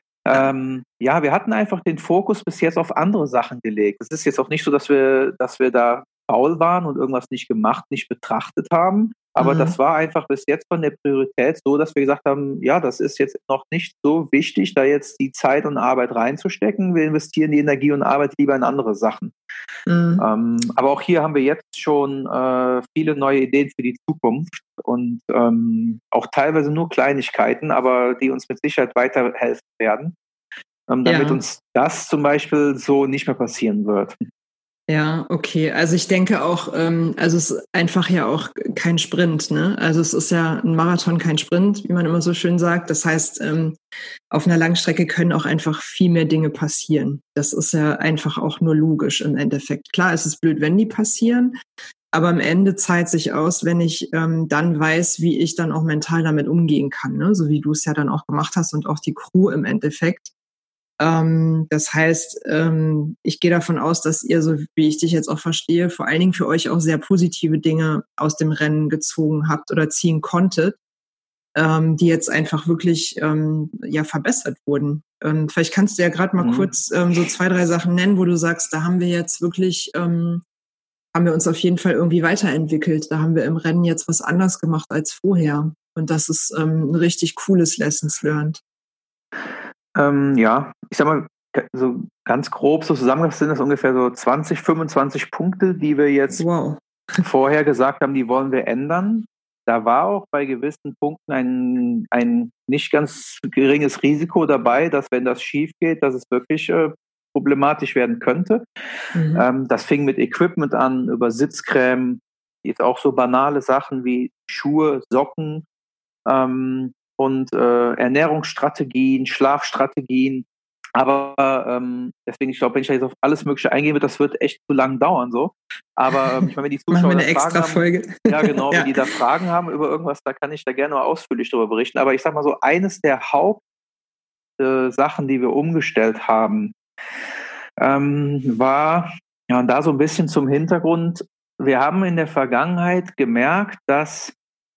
Wir hatten einfach den Fokus bis jetzt auf andere Sachen gelegt. Es ist jetzt auch nicht so, dass wir da faul waren und irgendwas nicht gemacht, nicht betrachtet haben. Aber das war einfach bis jetzt von der Priorität so, dass wir gesagt haben, ja, das ist jetzt noch nicht so wichtig, da jetzt die Zeit und Arbeit reinzustecken. Wir investieren die Energie und Arbeit lieber in andere Sachen. Aber auch hier haben wir jetzt schon viele neue Ideen für die Zukunft und auch teilweise nur Kleinigkeiten, aber die uns mit Sicherheit weiterhelfen werden, damit uns das zum Beispiel so nicht mehr passieren wird. Ja, okay. Also ich denke auch, es ist einfach ja auch kein Sprint, ne? Also es ist ja ein Marathon, kein Sprint, wie man immer so schön sagt. Das heißt, auf einer Langstrecke können auch einfach viel mehr Dinge passieren. Das ist ja einfach auch nur logisch im Endeffekt. Klar, es ist blöd, wenn die passieren, aber am Ende zahlt sich aus, wenn ich dann weiß, wie ich dann auch mental damit umgehen kann, ne? So wie du es ja dann auch gemacht hast und auch die Crew im Endeffekt. Das heißt, ich gehe davon aus, dass ihr, so wie ich dich jetzt auch verstehe, vor allen Dingen für euch auch sehr positive Dinge aus dem Rennen gezogen habt oder ziehen konntet, die jetzt einfach wirklich verbessert wurden. Vielleicht kannst du ja gerade mal kurz so 2, 3 Sachen nennen, wo du sagst, da haben wir jetzt wirklich, haben wir uns auf jeden Fall irgendwie weiterentwickelt. Da haben wir im Rennen jetzt was anders gemacht als vorher. Und das ist ein richtig cooles Lessons learned. Ich sag mal, so ganz grob so zusammengefasst sind das ungefähr so 20, 25 Punkte, die wir jetzt vorher gesagt haben, die wollen wir ändern. Da war auch bei gewissen Punkten ein nicht ganz geringes Risiko dabei, dass wenn das schief geht, dass es wirklich problematisch werden könnte. Das fing mit Equipment an, über Sitzcreme, jetzt auch so banale Sachen wie Schuhe, Socken, und Ernährungsstrategien, Schlafstrategien. Aber deswegen, ich glaube, wenn ich jetzt auf alles Mögliche eingebe, das wird echt zu lang dauern so. Aber ich meine, wenn die Zuschauer Machen wir eine extra Folge. Ja, genau, wenn die da Fragen haben über irgendwas, da kann ich da gerne mal ausführlich darüber berichten. Aber ich sag mal so, eines der Hauptsachen, die wir umgestellt haben, war, ja, und da so ein bisschen zum Hintergrund, wir haben in der Vergangenheit gemerkt, dass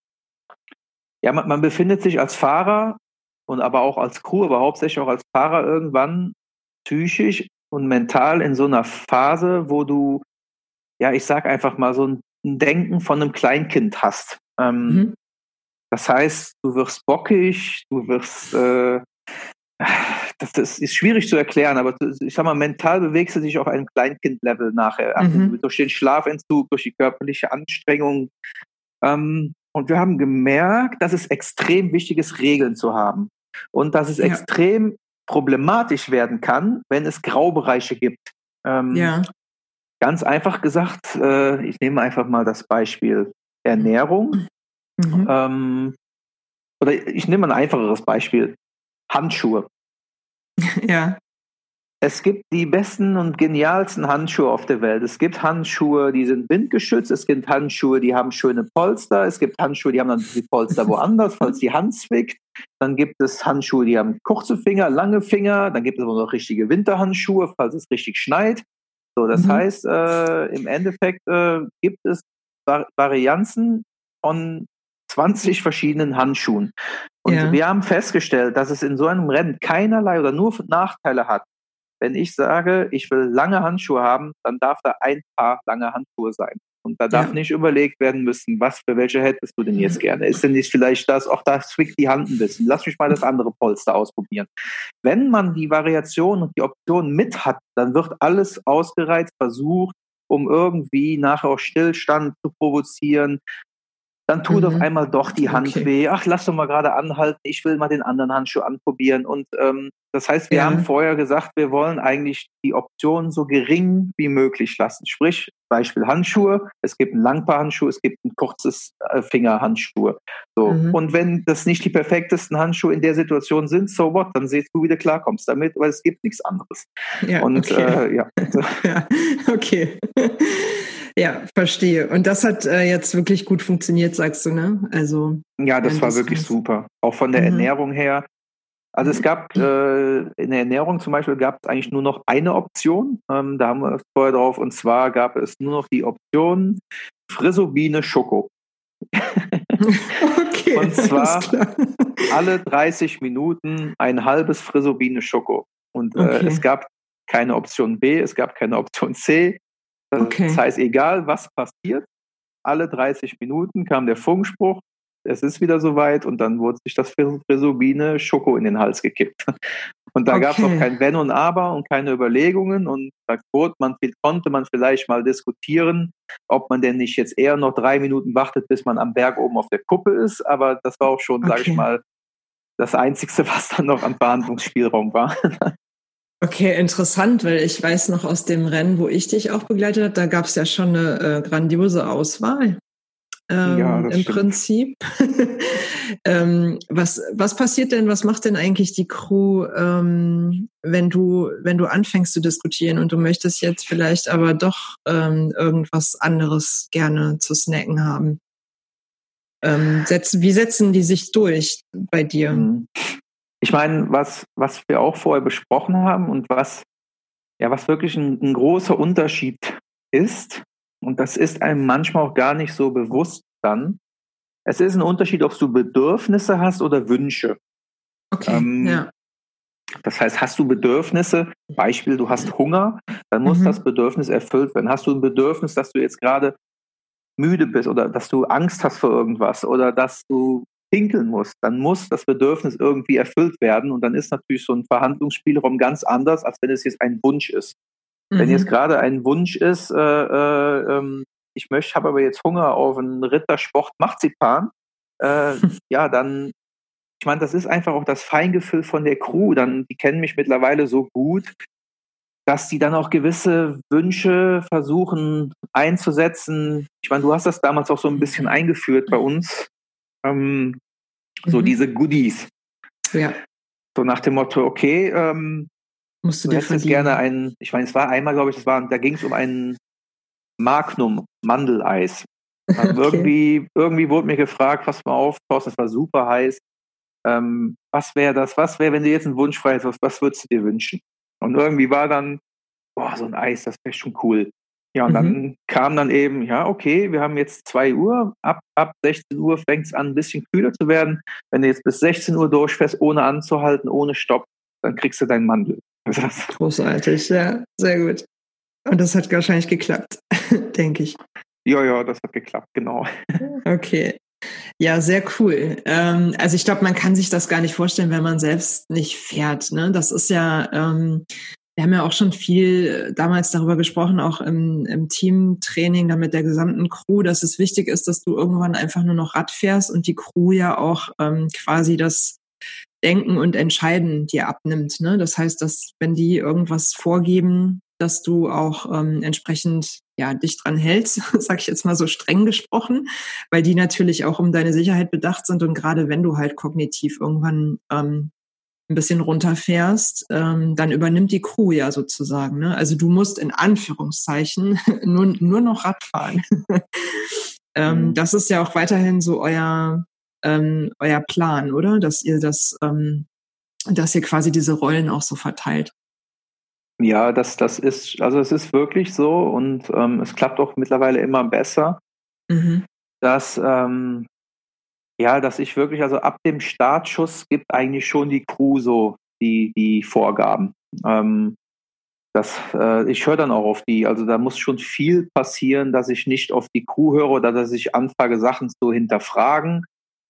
man befindet sich als Fahrer und aber auch als Crew, aber hauptsächlich auch als Fahrer irgendwann psychisch und mental in so einer Phase, wo du, ich sag einfach mal, so ein Denken von einem Kleinkind hast. Das heißt, du wirst bockig, du wirst, das ist schwierig zu erklären, aber ich sag mal, mental bewegst du dich auf einem Kleinkind-Level nachher. Durch den Schlafentzug, durch die körperliche Anstrengung. Und wir haben gemerkt, dass es extrem wichtig ist, Regeln zu haben. Und dass es extrem problematisch werden kann, wenn es Graubereiche gibt. Ganz einfach gesagt, ich nehme einfach mal das Beispiel Ernährung. Oder ich nehme ein einfacheres Beispiel. Handschuhe. Ja. Es gibt die besten und genialsten Handschuhe auf der Welt. Es gibt Handschuhe, die sind windgeschützt. Es gibt Handschuhe, die haben schöne Polster. Es gibt Handschuhe, die haben dann die Polster woanders, falls die Hand zwickt. Dann gibt es Handschuhe, die haben kurze Finger, lange Finger. Dann gibt es aber noch richtige Winterhandschuhe, falls es richtig schneit. So, das heißt, im Endeffekt gibt es Varianzen von 20 verschiedenen Handschuhen. Und wir haben festgestellt, dass es in so einem Rennen keinerlei oder nur Nachteile hat. Wenn ich sage, ich will lange Handschuhe haben, dann darf da ein Paar lange Handschuhe sein. Und da darf nicht überlegt werden müssen, was für welche hättest du denn jetzt gerne? Ist denn nicht vielleicht das, auch da zwickt die Hand ein bisschen. Lass mich mal das andere Polster ausprobieren. Wenn man die Variation und die Option mit hat, dann wird alles ausgereizt, versucht, um irgendwie nachher auch Stillstand zu provozieren. Dann tut auf einmal doch die Hand weh. Ach, lass doch mal gerade anhalten. Ich will mal den anderen Handschuh anprobieren. Und das heißt, wir haben vorher gesagt, wir wollen eigentlich die Option so gering wie möglich lassen. Sprich, Beispiel Handschuhe. Es gibt einen Langpaarhandschuh, es gibt ein kurzes Fingerhandschuhe. So. Und wenn das nicht die perfektesten Handschuhe in der Situation sind, so what? Dann siehst du, wie du klarkommst damit, weil es gibt nichts anderes. Ja, und okay. Ja, verstehe. Und das hat jetzt wirklich gut funktioniert, sagst du, ne? Also ja, das war wirklich super. Auch von der Ernährung her. Also es gab in der Ernährung zum Beispiel gab es eigentlich nur noch eine Option. Da haben wir vorher drauf. Und zwar gab es nur noch die Option Frisobine Schoko. Okay. Und zwar alle 30 Minuten ein halbes Frisobine Schoko. Und es gab keine Option B, es gab keine Option C. Das heißt, egal was passiert, alle 30 Minuten kam der Funkspruch, es ist wieder soweit und dann wurde sich das Frisobine Schoko in den Hals gekippt. Und da gab es auch kein Wenn und Aber und keine Überlegungen und da konnte man vielleicht mal diskutieren, ob man denn nicht jetzt eher noch 3 Minuten wartet, bis man am Berg oben auf der Kuppe ist, aber das war auch schon, sage ich mal, das Einzige, was dann noch an Verhandlungsspielraum war. Okay, interessant, weil ich weiß noch aus dem Rennen, wo ich dich auch begleitet habe, da gab es ja schon eine grandiose Auswahl. Im Prinzip. Was passiert denn, was macht denn eigentlich die Crew, wenn du anfängst zu diskutieren und du möchtest jetzt vielleicht aber doch irgendwas anderes gerne zu snacken haben? Wie setzen die sich durch bei dir? Ich meine, was wir auch vorher besprochen haben und was wirklich ein großer Unterschied ist, und das ist einem manchmal auch gar nicht so bewusst dann, es ist ein Unterschied, ob du Bedürfnisse hast oder Wünsche. Okay, Das heißt, hast du Bedürfnisse, Beispiel, du hast Hunger, dann muss das Bedürfnis erfüllt werden. Hast du ein Bedürfnis, dass du jetzt gerade müde bist oder dass du Angst hast vor irgendwas oder dass du pinkeln musst, dann muss das Bedürfnis irgendwie erfüllt werden und dann ist natürlich so ein Verhandlungsspielraum ganz anders, als wenn es jetzt ein Wunsch ist. Wenn jetzt gerade ein Wunsch ist, habe aber jetzt Hunger auf einen Rittersport Marzipan, dann, ich meine, das ist einfach auch das Feingefühl von der Crew, die kennen mich mittlerweile so gut, dass die dann auch gewisse Wünsche versuchen einzusetzen. Ich meine, du hast das damals auch so ein bisschen eingeführt bei uns, so diese Goodies. Ja. So nach dem Motto, okay, musst du du dir hättest gerne ich meine, es war einmal, glaube ich, da ging es um ein Magnum Mandeleis. Irgendwie wurde mir gefragt, pass mal auf, Thorsten, es war super heiß. Was wäre, wenn du jetzt einen Wunsch frei hättest, was würdest du dir wünschen? Und irgendwie war dann, so ein Eis, das wäre schon cool. Ja, und dann kam dann eben, okay, wir haben jetzt 2 Uhr, ab 16 Uhr fängt es an, ein bisschen kühler zu werden. Wenn du jetzt bis 16 Uhr durchfährst, ohne anzuhalten, ohne Stopp, dann kriegst du deinen Mandel. Großartig, ja, sehr gut. Und das hat wahrscheinlich geklappt, denke ich. Ja, das hat geklappt, genau. Okay. Ja, sehr cool. Also ich glaube, man kann sich das gar nicht vorstellen, wenn man selbst nicht fährt. Ne? Das ist ja, wir haben ja auch schon viel damals darüber gesprochen, auch im Teamtraining, da mit der gesamten Crew, dass es wichtig ist, dass du irgendwann einfach nur noch Rad fährst und die Crew ja auch quasi das Denken und Entscheiden dir abnimmt. Ne? Das heißt, dass wenn die irgendwas vorgeben, dass du auch entsprechend dich dran hältst, sag ich jetzt mal so streng gesprochen, weil die natürlich auch um deine Sicherheit bedacht sind und gerade wenn du halt kognitiv irgendwann ein bisschen runterfährst, dann übernimmt die Crew ja sozusagen. Ne? Also du musst in Anführungszeichen nur noch Rad fahren. Das ist ja auch weiterhin so euer Plan, oder? Dass ihr dass ihr quasi diese Rollen auch so verteilt. Ja, das ist, also es ist wirklich so und es klappt auch mittlerweile immer besser, dass Ja, dass ich wirklich, also ab dem Startschuss gibt eigentlich schon die Crew so die Vorgaben. Ich höre dann auch auf die, also da muss schon viel passieren, dass ich nicht auf die Crew höre oder dass ich anfange, Sachen zu hinterfragen,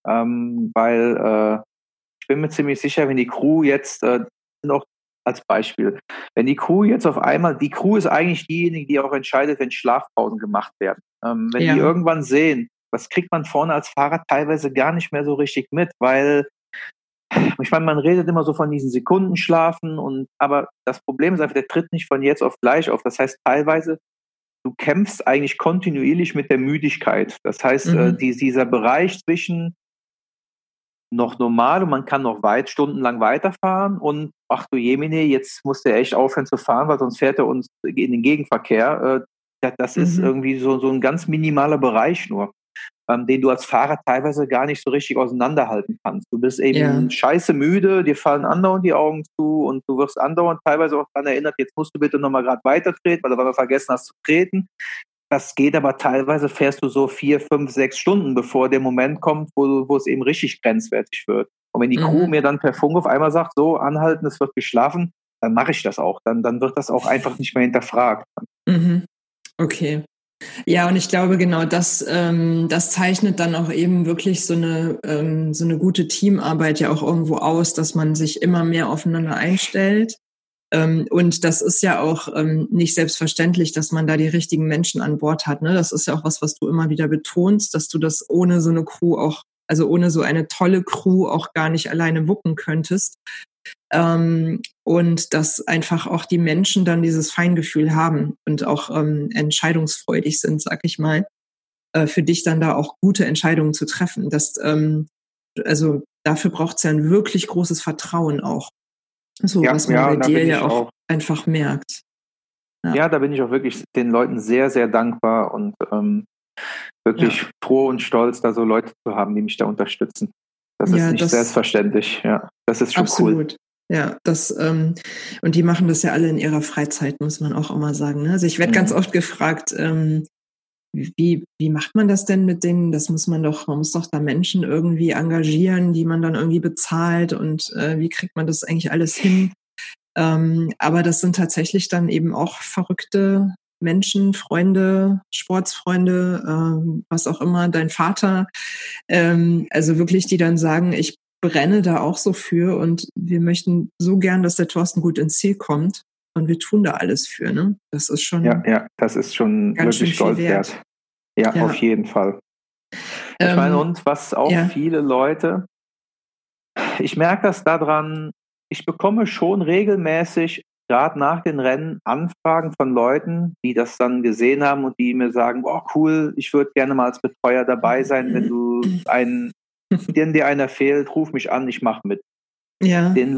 weil ich bin mir ziemlich sicher, wenn die Crew jetzt, noch als Beispiel, wenn die Crew jetzt auf einmal, die Crew ist eigentlich diejenige, die auch entscheidet, wenn Schlafpausen gemacht werden. Wenn die irgendwann sehen, das kriegt man vorne als Fahrer teilweise gar nicht mehr so richtig mit, weil ich meine, man redet immer so von diesen Sekundenschlafen aber das Problem ist einfach, der tritt nicht von jetzt auf gleich auf. Das heißt, teilweise, du kämpfst eigentlich kontinuierlich mit der Müdigkeit. Das heißt, dieser Bereich zwischen noch normal und man kann noch stundenlang weiterfahren und ach du Jemine, jetzt muss der echt aufhören zu fahren, weil sonst fährt er uns in den Gegenverkehr. Das ist irgendwie so ein ganz minimaler Bereich nur, den du als Fahrer teilweise gar nicht so richtig auseinanderhalten kannst. Du bist eben scheiße müde, dir fallen andauernd die Augen zu und du wirst andauernd teilweise auch daran erinnert, jetzt musst du bitte nochmal gerade weiter treten, weil du vergessen hast zu treten. Das geht aber teilweise, fährst du so 4, 5, 6 Stunden, bevor der Moment kommt, wo es eben richtig grenzwertig wird. Und wenn die Crew mir dann per Funk auf einmal sagt, so, anhalten, es wird geschlafen, dann mache ich das auch. Dann wird das auch einfach nicht mehr hinterfragt. Okay. Ja, und ich glaube, genau das zeichnet dann auch eben wirklich so eine gute Teamarbeit ja auch irgendwo aus, dass man sich immer mehr aufeinander einstellt. Und das ist ja auch nicht selbstverständlich, dass man da die richtigen Menschen an Bord hat. Ne? Das ist ja auch was du immer wieder betonst, dass du das ohne so eine Crew ohne so eine tolle Crew auch gar nicht alleine wuppen könntest. Und dass einfach auch die Menschen dann dieses Feingefühl haben und auch entscheidungsfreudig sind, sag ich mal, für dich dann da auch gute Entscheidungen zu treffen. Also dafür braucht es ja ein wirklich großes Vertrauen auch. So, was man bei dir ja auch einfach merkt. Ja, da bin ich auch wirklich den Leuten sehr, sehr dankbar und wirklich froh und stolz, da so Leute zu haben, die mich da unterstützen. Das ist nicht selbstverständlich. Ja, das ist schon absolut. Cool. Ja, und die machen das ja alle in ihrer Freizeit, muss man auch immer sagen. Ne? Also ich werde ganz oft gefragt, wie macht man das denn mit denen? Man muss doch da Menschen irgendwie engagieren, die man dann irgendwie bezahlt und wie kriegt man das eigentlich alles hin? Aber das sind tatsächlich dann eben auch verrückte Menschen, Freunde, Sportsfreunde, was auch immer, dein Vater, also wirklich, die dann sagen, ich brenne da auch so für und wir möchten so gern, dass der Thorsten gut ins Ziel kommt und wir tun da alles für, ne? Das ist schon das ist schon wirklich Gold wert. Ja, auf jeden Fall. Ich meine, und was auch viele Leute, ich merke das daran, ich bekomme schon regelmäßig, gerade nach den Rennen, Anfragen von Leuten, die das dann gesehen haben und die mir sagen, boah, cool, ich würde gerne mal als Betreuer dabei sein, wenn dir einer fehlt, ruf mich an, ich mache mit. Ja. Den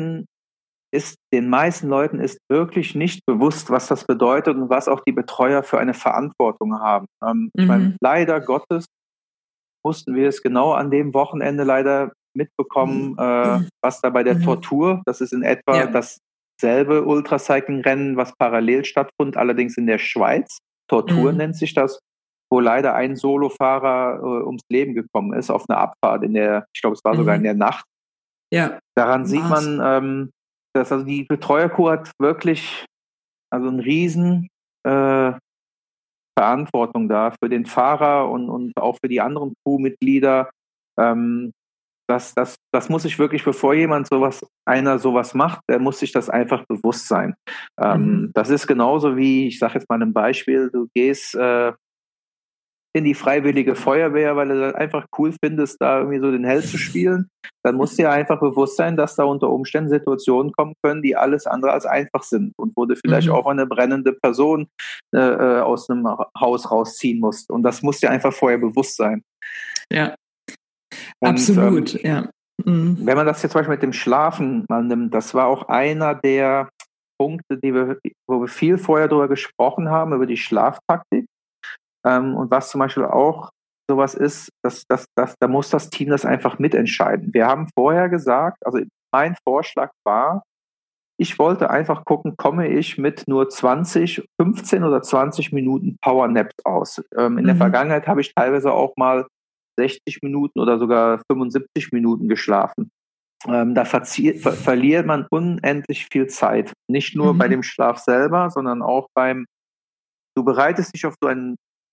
meisten Leuten ist wirklich nicht bewusst, was das bedeutet und was auch die Betreuer für eine Verantwortung haben. Ich meine, leider Gottes mussten wir es genau an dem Wochenende leider mitbekommen, was da bei der Tortur, das ist in etwa dasselbe Ultracycling-Rennen, was parallel stattfindet, allerdings in der Schweiz. Tortur nennt sich das, wo leider ein Solofahrer ums Leben gekommen ist auf einer Abfahrt ich glaube, es war sogar in der Nacht. Ja. Daran sieht man, dass also die Betreuercrew hat wirklich einen riesen Verantwortung da für den Fahrer und auch für die anderen Crewmitglieder. Das muss sich wirklich, bevor einer sowas macht, der muss sich das einfach bewusst sein. Das ist genauso wie, ich sage jetzt mal ein Beispiel, du gehst in die Freiwillige Feuerwehr, weil du das einfach cool findest, da irgendwie so den Held zu spielen, dann musst du dir einfach bewusst sein, dass da unter Umständen Situationen kommen können, die alles andere als einfach sind und wo du vielleicht auch eine brennende Person aus einem Haus rausziehen musst. Und das muss dir einfach vorher bewusst sein. Ja, und, absolut, ja. Wenn man das jetzt zum Beispiel mit dem Schlafen mal nimmt, das war auch einer der Punkte, wo wir viel vorher darüber gesprochen haben, über die Schlaftaktik. Und was zum Beispiel auch sowas ist, da muss das Team das einfach mitentscheiden. Wir haben vorher gesagt, also mein Vorschlag war, ich wollte einfach gucken, komme ich mit nur 15 oder 20 Minuten Powernaps aus. In der Vergangenheit habe ich teilweise auch mal 60 Minuten oder sogar 75 Minuten geschlafen. Da verliert man unendlich viel Zeit. Nicht nur bei dem Schlaf selber, sondern auch du bereitest dich auf so einen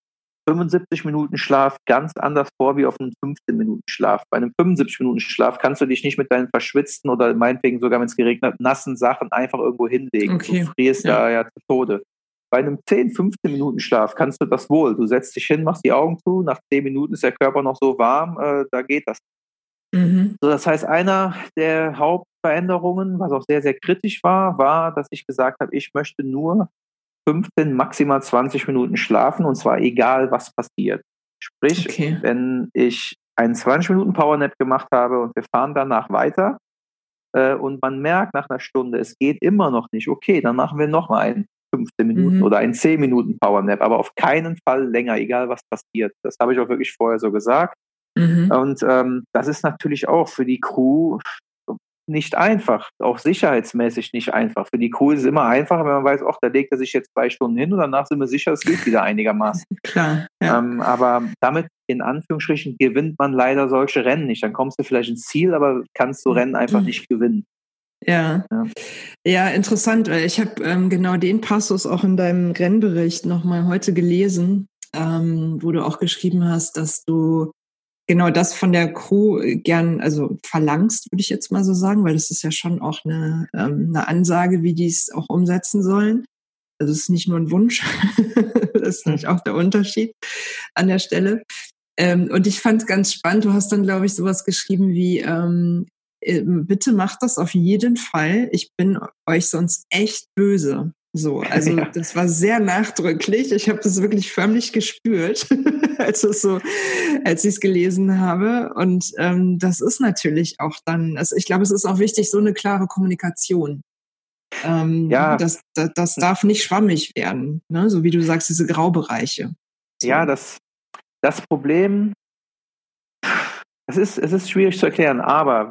75-Minuten-Schlaf ganz anders vor wie auf einen 15-Minuten-Schlaf. Bei einem 75-Minuten-Schlaf kannst du dich nicht mit deinen verschwitzten oder meinetwegen sogar, wenn es geregnet hat, nassen Sachen einfach irgendwo hinlegen. Okay. Du frierst da ja zu Tode. Bei einem 10-15-Minuten-Schlaf kannst du das wohl. Du setzt dich hin, machst die Augen zu, nach 10 Minuten ist der Körper noch so warm, da geht das. So, das heißt, einer der Hauptveränderungen, was auch sehr, sehr kritisch war, dass ich gesagt habe, ich möchte nur 15, maximal 20 Minuten schlafen und zwar egal, was passiert. Sprich, wenn ich einen 20 Minuten Powernap gemacht habe und wir fahren danach weiter und man merkt nach einer Stunde, es geht immer noch nicht, okay, dann machen wir noch mal einen 15 Minuten oder einen 10 Minuten Powernap, aber auf keinen Fall länger, egal was passiert. Das habe ich auch wirklich vorher so gesagt. Und das ist natürlich auch für die Crew nicht einfach, auch sicherheitsmäßig nicht einfach. Für die Crew ist es immer einfacher, wenn man weiß, da legt er sich jetzt 2 Stunden hin und danach sind wir sicher, es geht wieder einigermaßen. Klar. Ja. Aber damit, in Anführungsstrichen, gewinnt man leider solche Rennen nicht. Dann kommst du vielleicht ins Ziel, aber kannst so Rennen einfach nicht gewinnen. Ja, interessant. Ich habe genau den Passus auch in deinem Rennbericht nochmal heute gelesen, wo du auch geschrieben hast, dass du genau das von der Crew gern, also verlangst, würde ich jetzt mal so sagen, weil das ist ja schon auch eine Ansage, wie die es auch umsetzen sollen. Also es ist nicht nur ein Wunsch, das ist nämlich auch der Unterschied an der Stelle. Und ich fand es ganz spannend, du hast dann, glaube ich, sowas geschrieben wie, bitte macht das auf jeden Fall, ich bin euch sonst echt böse. So, also das war sehr nachdrücklich. Ich habe das wirklich förmlich gespürt, als ich es gelesen habe. Und das ist natürlich auch dann, also ich glaube, es ist auch wichtig, so eine klare Kommunikation. Das darf nicht schwammig werden, ne? So wie du sagst, diese Graubereiche. So. Ja, das Problem, es ist schwierig zu erklären, aber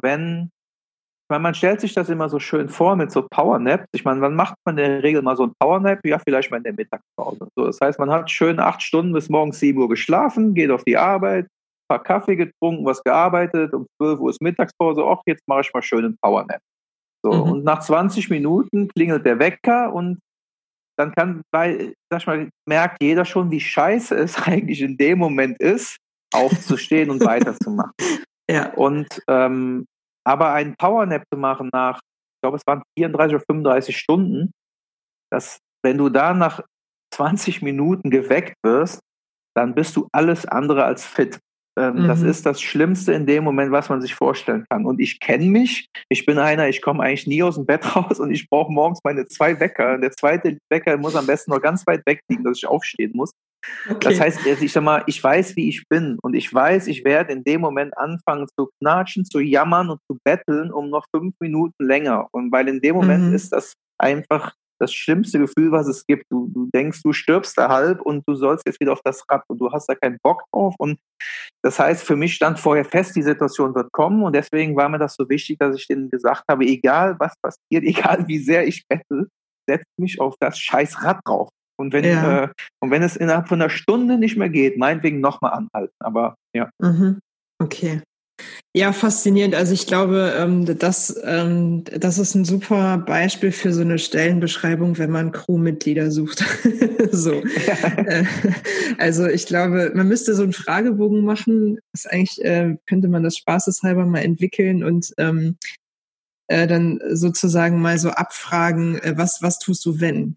man stellt sich das immer so schön vor mit so Powernaps. Ich meine, wann macht man in der Regel mal so ein Powernap? Ja, vielleicht mal in der Mittagspause. So, das heißt, man hat schön 8 Stunden bis morgens 7 Uhr geschlafen, geht auf die Arbeit, ein paar Kaffee getrunken, was gearbeitet, um 12 Uhr ist Mittagspause. Jetzt mache ich mal schön einen Powernap. So, und nach 20 Minuten klingelt der Wecker und dann merkt jeder schon, wie scheiße es eigentlich in dem Moment ist, aufzustehen und weiterzumachen. Und aber einen Powernap zu machen nach, ich glaube, es waren 34 oder 35 Stunden, wenn du da nach 20 Minuten geweckt wirst, dann bist du alles andere als fit. Das ist das Schlimmste in dem Moment, was man sich vorstellen kann. Und ich kenne mich, ich komme eigentlich nie aus dem Bett raus und ich brauche morgens meine 2 Wecker. Der zweite Wecker muss am besten noch ganz weit weg liegen, dass ich aufstehen muss. Okay. Das heißt, ich sag mal, ich weiß, wie ich bin und ich weiß, ich werde in dem Moment anfangen zu knatschen, zu jammern und zu betteln um noch 5 Minuten länger. Und weil in dem Moment ist das einfach das schlimmste Gefühl, was es gibt. Du denkst, du stirbst da halb und du sollst jetzt wieder auf das Rad und du hast da keinen Bock drauf. Und das heißt, für mich stand vorher fest, die Situation wird kommen und deswegen war mir das so wichtig, dass ich denen gesagt habe, egal was passiert, egal wie sehr ich bettel, setz mich auf das scheiß Rad drauf. Und wenn es innerhalb von einer Stunde nicht mehr geht, meinetwegen nochmal anhalten. Aber ja. Okay. Ja, faszinierend. Also ich glaube, das ist ein super Beispiel für so eine Stellenbeschreibung, wenn man Crewmitglieder sucht. So. Also ich glaube, man müsste so einen Fragebogen machen. Das eigentlich könnte man das spaßeshalber mal entwickeln und dann sozusagen mal so abfragen, was tust du, wenn?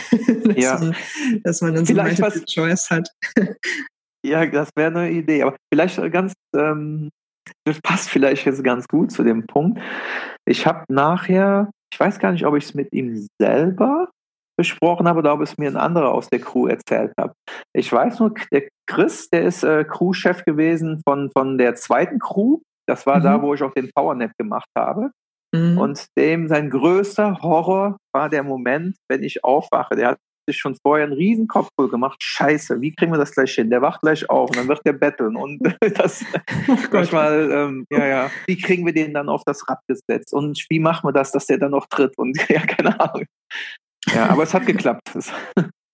dass man dann so eine Choice hat. Ja, das wäre eine Idee. Aber vielleicht das passt vielleicht jetzt ganz gut zu dem Punkt. Ich habe nachher, ich weiß gar nicht, ob ich es mit ihm selber besprochen habe oder ob es mir ein anderer aus der Crew erzählt hat. Ich weiß nur, der Chris, der ist Crewchef gewesen von der zweiten Crew. Das war da, wo ich auch den Powernap gemacht habe. Und sein größter Horror war der Moment, wenn ich aufwache. Der hat sich schon vorher einen riesen Kopf voll gemacht. Scheiße, wie kriegen wir das gleich hin? Der wacht gleich auf und dann wird der betteln. Und das manchmal, wie kriegen wir den dann auf das Rad gesetzt? Und wie machen wir das, dass der dann noch tritt? Und ja, keine Ahnung. Ja, aber es hat geklappt.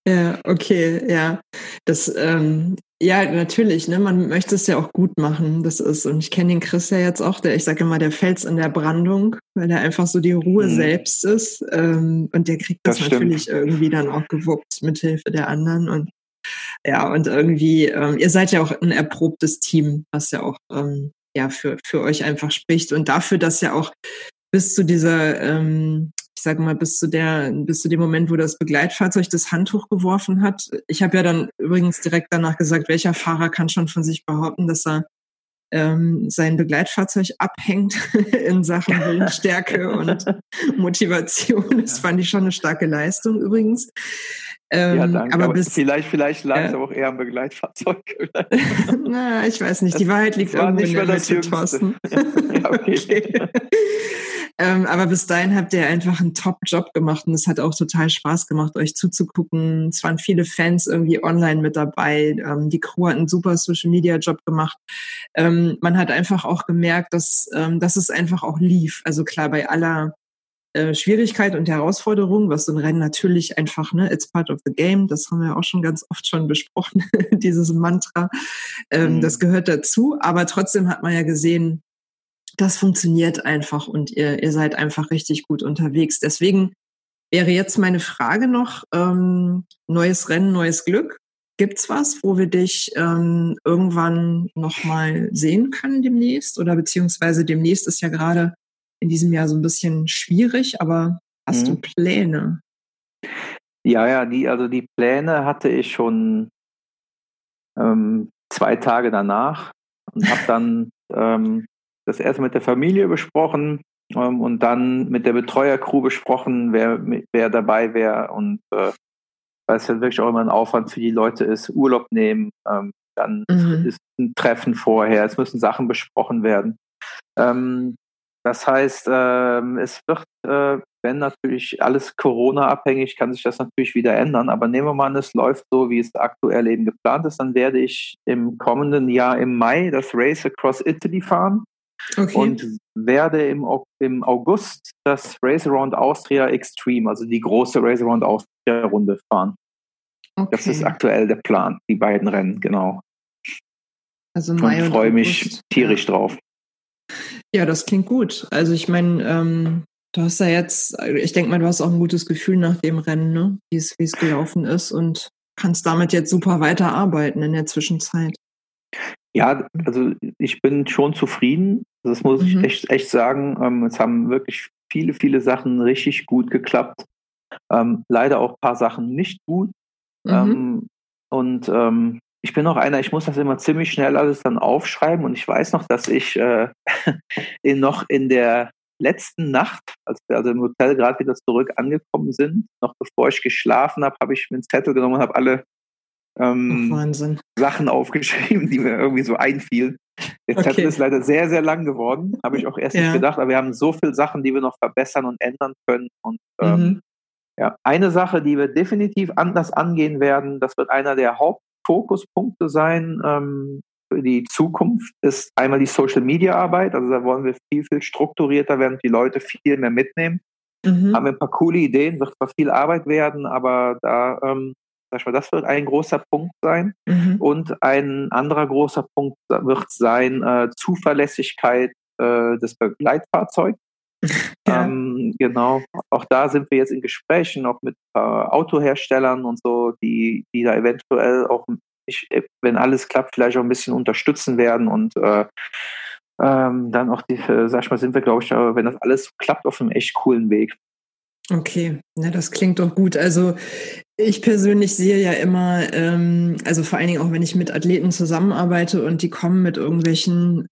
Ja, okay, ja. Das, ja, natürlich, ne? Man möchte es ja auch gut machen. Das ist, und ich kenne den Chris ja jetzt auch, ich sage immer, der Fels in der Brandung, weil der einfach so die Ruhe selbst ist. Und der kriegt das natürlich irgendwie dann auch gewuppt mit Hilfe der anderen. Und ja, und irgendwie, ihr seid ja auch ein erprobtes Team, was ja auch ja für euch einfach spricht. Und dafür, dass ja auch bis zu dieser, ich sage mal, bis zu dem Moment, wo das Begleitfahrzeug das Handtuch geworfen hat. Ich habe ja dann übrigens direkt danach gesagt, welcher Fahrer kann schon von sich behaupten, dass er sein Begleitfahrzeug abhängt in Sachen Willensstärke und Motivation. Das fand ich schon eine starke Leistung übrigens. Ja, danke. Aber vielleicht lag es auch eher am Begleitfahrzeug. Na, ich weiß nicht. Die Wahrheit liegt irgendwo in der Mitte, Thorsten. Ja, okay. Aber bis dahin habt ihr einfach einen Top-Job gemacht und es hat auch total Spaß gemacht, euch zuzugucken. Es waren viele Fans irgendwie online mit dabei. Die Crew hat einen super Social-Media-Job gemacht. Man hat einfach auch gemerkt, dass es einfach auch lief. Also klar, bei aller Schwierigkeit und Herausforderung, was so ein Rennen natürlich einfach, ne, it's part of the game, das haben wir auch schon ganz oft schon besprochen, dieses Mantra, das gehört dazu, aber trotzdem hat man ja gesehen, das funktioniert einfach und ihr seid einfach richtig gut unterwegs. Deswegen wäre jetzt meine Frage noch, neues Rennen, neues Glück. Gibt's was, wo wir dich irgendwann nochmal sehen können demnächst? Oder beziehungsweise demnächst ist ja gerade in diesem Jahr so ein bisschen schwierig, aber hast du Pläne? Ja, die Pläne hatte ich schon 2 Tage danach und habe dann das erst mit der Familie besprochen und dann mit der Betreuercrew besprochen, wer dabei wäre und weil es ja wirklich auch immer ein Aufwand für die Leute ist, Urlaub nehmen, dann ist ein Treffen vorher, es müssen Sachen besprochen werden. Das heißt, es wird, wenn natürlich alles Corona-abhängig, kann sich das natürlich wieder ändern. Aber nehmen wir mal an, es läuft so, wie es aktuell eben geplant ist, dann werde ich im kommenden Jahr im Mai das Race Across Italy fahren und werde im August das Race Around Austria Extreme, also die große Race Around Austria Runde fahren. Okay. Das ist aktuell der Plan, die beiden Rennen, genau. Also Mai und freue mich tierisch drauf. Ja, das klingt gut. Also ich meine, du hast ja jetzt, ich denke mal, du hast auch ein gutes Gefühl nach dem Rennen, ne? Wie es gelaufen ist und kannst damit jetzt super weiterarbeiten in der Zwischenzeit. Ja, also ich bin schon zufrieden. Das muss ich echt sagen. Es haben wirklich viele, viele Sachen richtig gut geklappt. Leider auch ein paar Sachen nicht gut. Ich bin auch einer, ich muss das immer ziemlich schnell alles dann aufschreiben und ich weiß noch, dass ich noch in der letzten Nacht, als wir also im Hotel gerade wieder zurück angekommen sind, noch bevor ich geschlafen habe, habe ich mir einen Zettel genommen und habe alle Sachen aufgeschrieben, die mir irgendwie so einfielen. Der Zettel ist leider sehr, sehr lang geworden, habe ich auch erst nicht gedacht, aber wir haben so viele Sachen, die wir noch verbessern und ändern können und ja, eine Sache, die wir definitiv anders angehen werden, das wird einer der Hauptfokuspunkte sein für die Zukunft, ist einmal die Social-Media-Arbeit. Also da wollen wir viel, viel strukturierter werden, die Leute viel mehr mitnehmen. Haben wir ein paar coole Ideen, wird zwar viel Arbeit werden, aber da, sag ich mal, das wird ein großer Punkt sein. Und ein anderer großer Punkt wird sein Zuverlässigkeit des Begleitfahrzeugs. Ja. Genau, auch da sind wir jetzt in Gesprächen, auch mit Autoherstellern und so, die da eventuell auch, wenn alles klappt, vielleicht auch ein bisschen unterstützen werden und dann auch, sag ich mal, sind wir, glaube ich, wenn das alles so klappt, auf einem echt coolen Weg. Okay, na, das klingt doch gut. Also ich persönlich sehe ja immer, also vor allen Dingen auch, wenn ich mit Athleten zusammenarbeite und die kommen mit irgendwelchen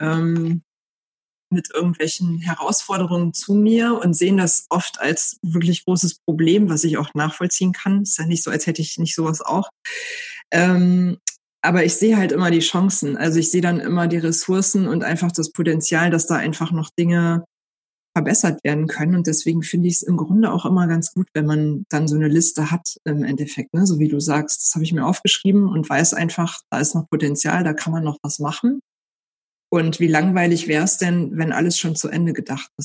Herausforderungen zu mir und sehen das oft als wirklich großes Problem, was ich auch nachvollziehen kann. Ist ja nicht so, als hätte ich nicht sowas auch. Aber ich sehe halt immer die Chancen. Also ich sehe dann immer die Ressourcen und einfach das Potenzial, dass da einfach noch Dinge verbessert werden können. Und deswegen finde ich es im Grunde auch immer ganz gut, wenn man dann so eine Liste hat im Endeffekt, ne? So wie du sagst, das habe ich mir aufgeschrieben und weiß einfach, da ist noch Potenzial, da kann man noch was machen. Und wie langweilig wäre es denn, wenn alles schon zu Ende gedacht ist?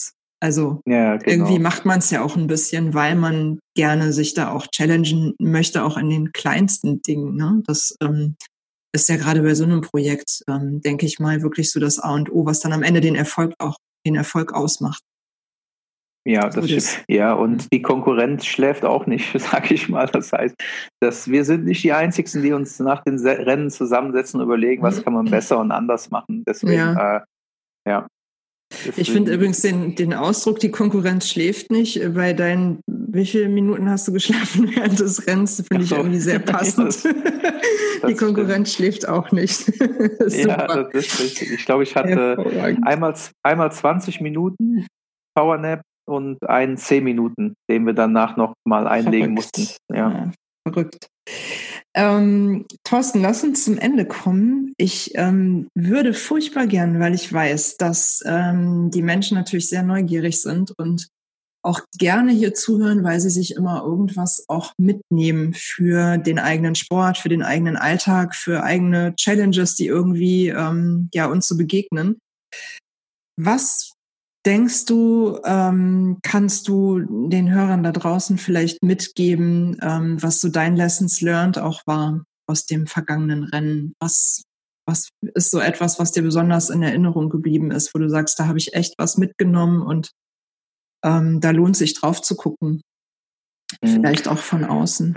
Also Ja, genau. irgendwie macht man es ja auch ein bisschen, weil man gerne sich da auch challengen möchte, auch in den kleinsten Dingen. Ne? Das ist ja gerade bei so einem Projekt, denke ich mal, wirklich so das A und O, was dann am Ende den Erfolg ausmacht. Ja, So das stimmt. Ja, und die Konkurrenz schläft auch nicht, sag ich mal. Das heißt, dass wir sind nicht die Einzigen, die uns nach den Rennen zusammensetzen und überlegen, was kann man besser und anders machen. Deswegen, Ja. ja. Ich finde übrigens den Ausdruck, die Konkurrenz schläft nicht. Bei deinen, wie viele Minuten hast du geschlafen während des Rennens? Finde ich irgendwie sehr passend. Die Konkurrenz schläft auch nicht. Ja, das ist richtig. Ich glaube, ich hatte einmal 20 Minuten Powernap und einen 10 Minuten, den wir danach noch mal einlegen mussten. Ja. Verrückt. Thorsten, lass uns zum Ende kommen. Ich würde furchtbar gern, weil ich weiß, dass die Menschen natürlich sehr neugierig sind und auch gerne hier zuhören, weil sie sich immer irgendwas auch mitnehmen für den eigenen Sport, für den eigenen Alltag, für eigene Challenges, die irgendwie uns so begegnen. Was denkst du, kannst du den Hörern da draußen vielleicht mitgeben, was so dein Lessons learned auch war aus dem vergangenen Rennen? Was ist so etwas, was dir besonders in Erinnerung geblieben ist, wo du sagst, da habe ich echt was mitgenommen und da lohnt sich drauf zu gucken? Vielleicht auch von außen.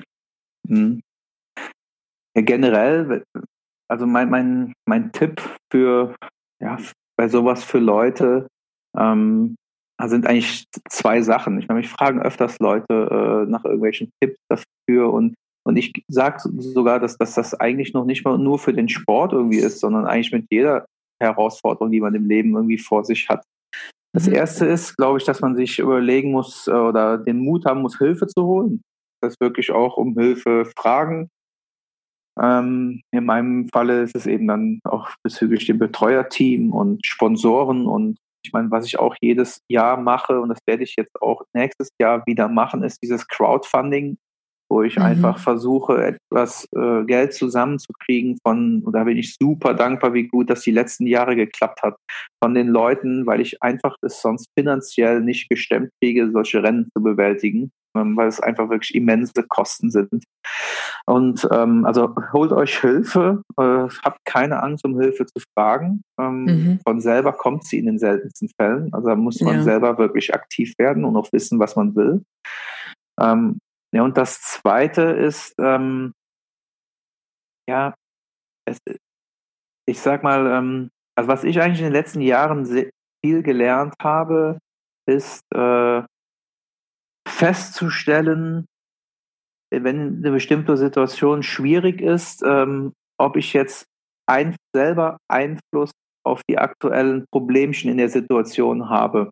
Ja, generell, also mein Tipp für, bei sowas für Leute, sind eigentlich zwei Sachen. Ich meine, mich fragen öfters Leute nach irgendwelchen Tipps dafür und ich sage sogar, dass das eigentlich noch nicht mal nur für den Sport irgendwie ist, sondern eigentlich mit jeder Herausforderung, die man im Leben irgendwie vor sich hat. Das erste ist, glaube ich, dass man sich überlegen muss oder den Mut haben muss, Hilfe zu holen. Das wirklich auch um Hilfe fragen. In meinem Falle ist es eben dann auch bezüglich dem Betreuerteam und Sponsoren und ich meine, was ich auch jedes Jahr mache und das werde ich jetzt auch nächstes Jahr wieder machen, ist dieses Crowdfunding, wo ich einfach versuche, etwas Geld zusammenzukriegen und da bin ich super dankbar, wie gut das die letzten Jahre geklappt hat von den Leuten, weil ich einfach es sonst finanziell nicht gestemmt kriege, solche Rennen zu bewältigen, weil es einfach wirklich immense Kosten sind. Und also holt euch Hilfe, habt keine Angst, um Hilfe zu fragen. Von selber kommt sie in den seltensten Fällen. Also da muss man selber wirklich aktiv werden und auch wissen, was man will. Ja, und das Zweite ist, ich sag mal, also was ich eigentlich in den letzten Jahren sehr viel gelernt habe, ist festzustellen, wenn eine bestimmte Situation schwierig ist, ob ich jetzt selber Einfluss auf die aktuellen Problemchen in der Situation habe.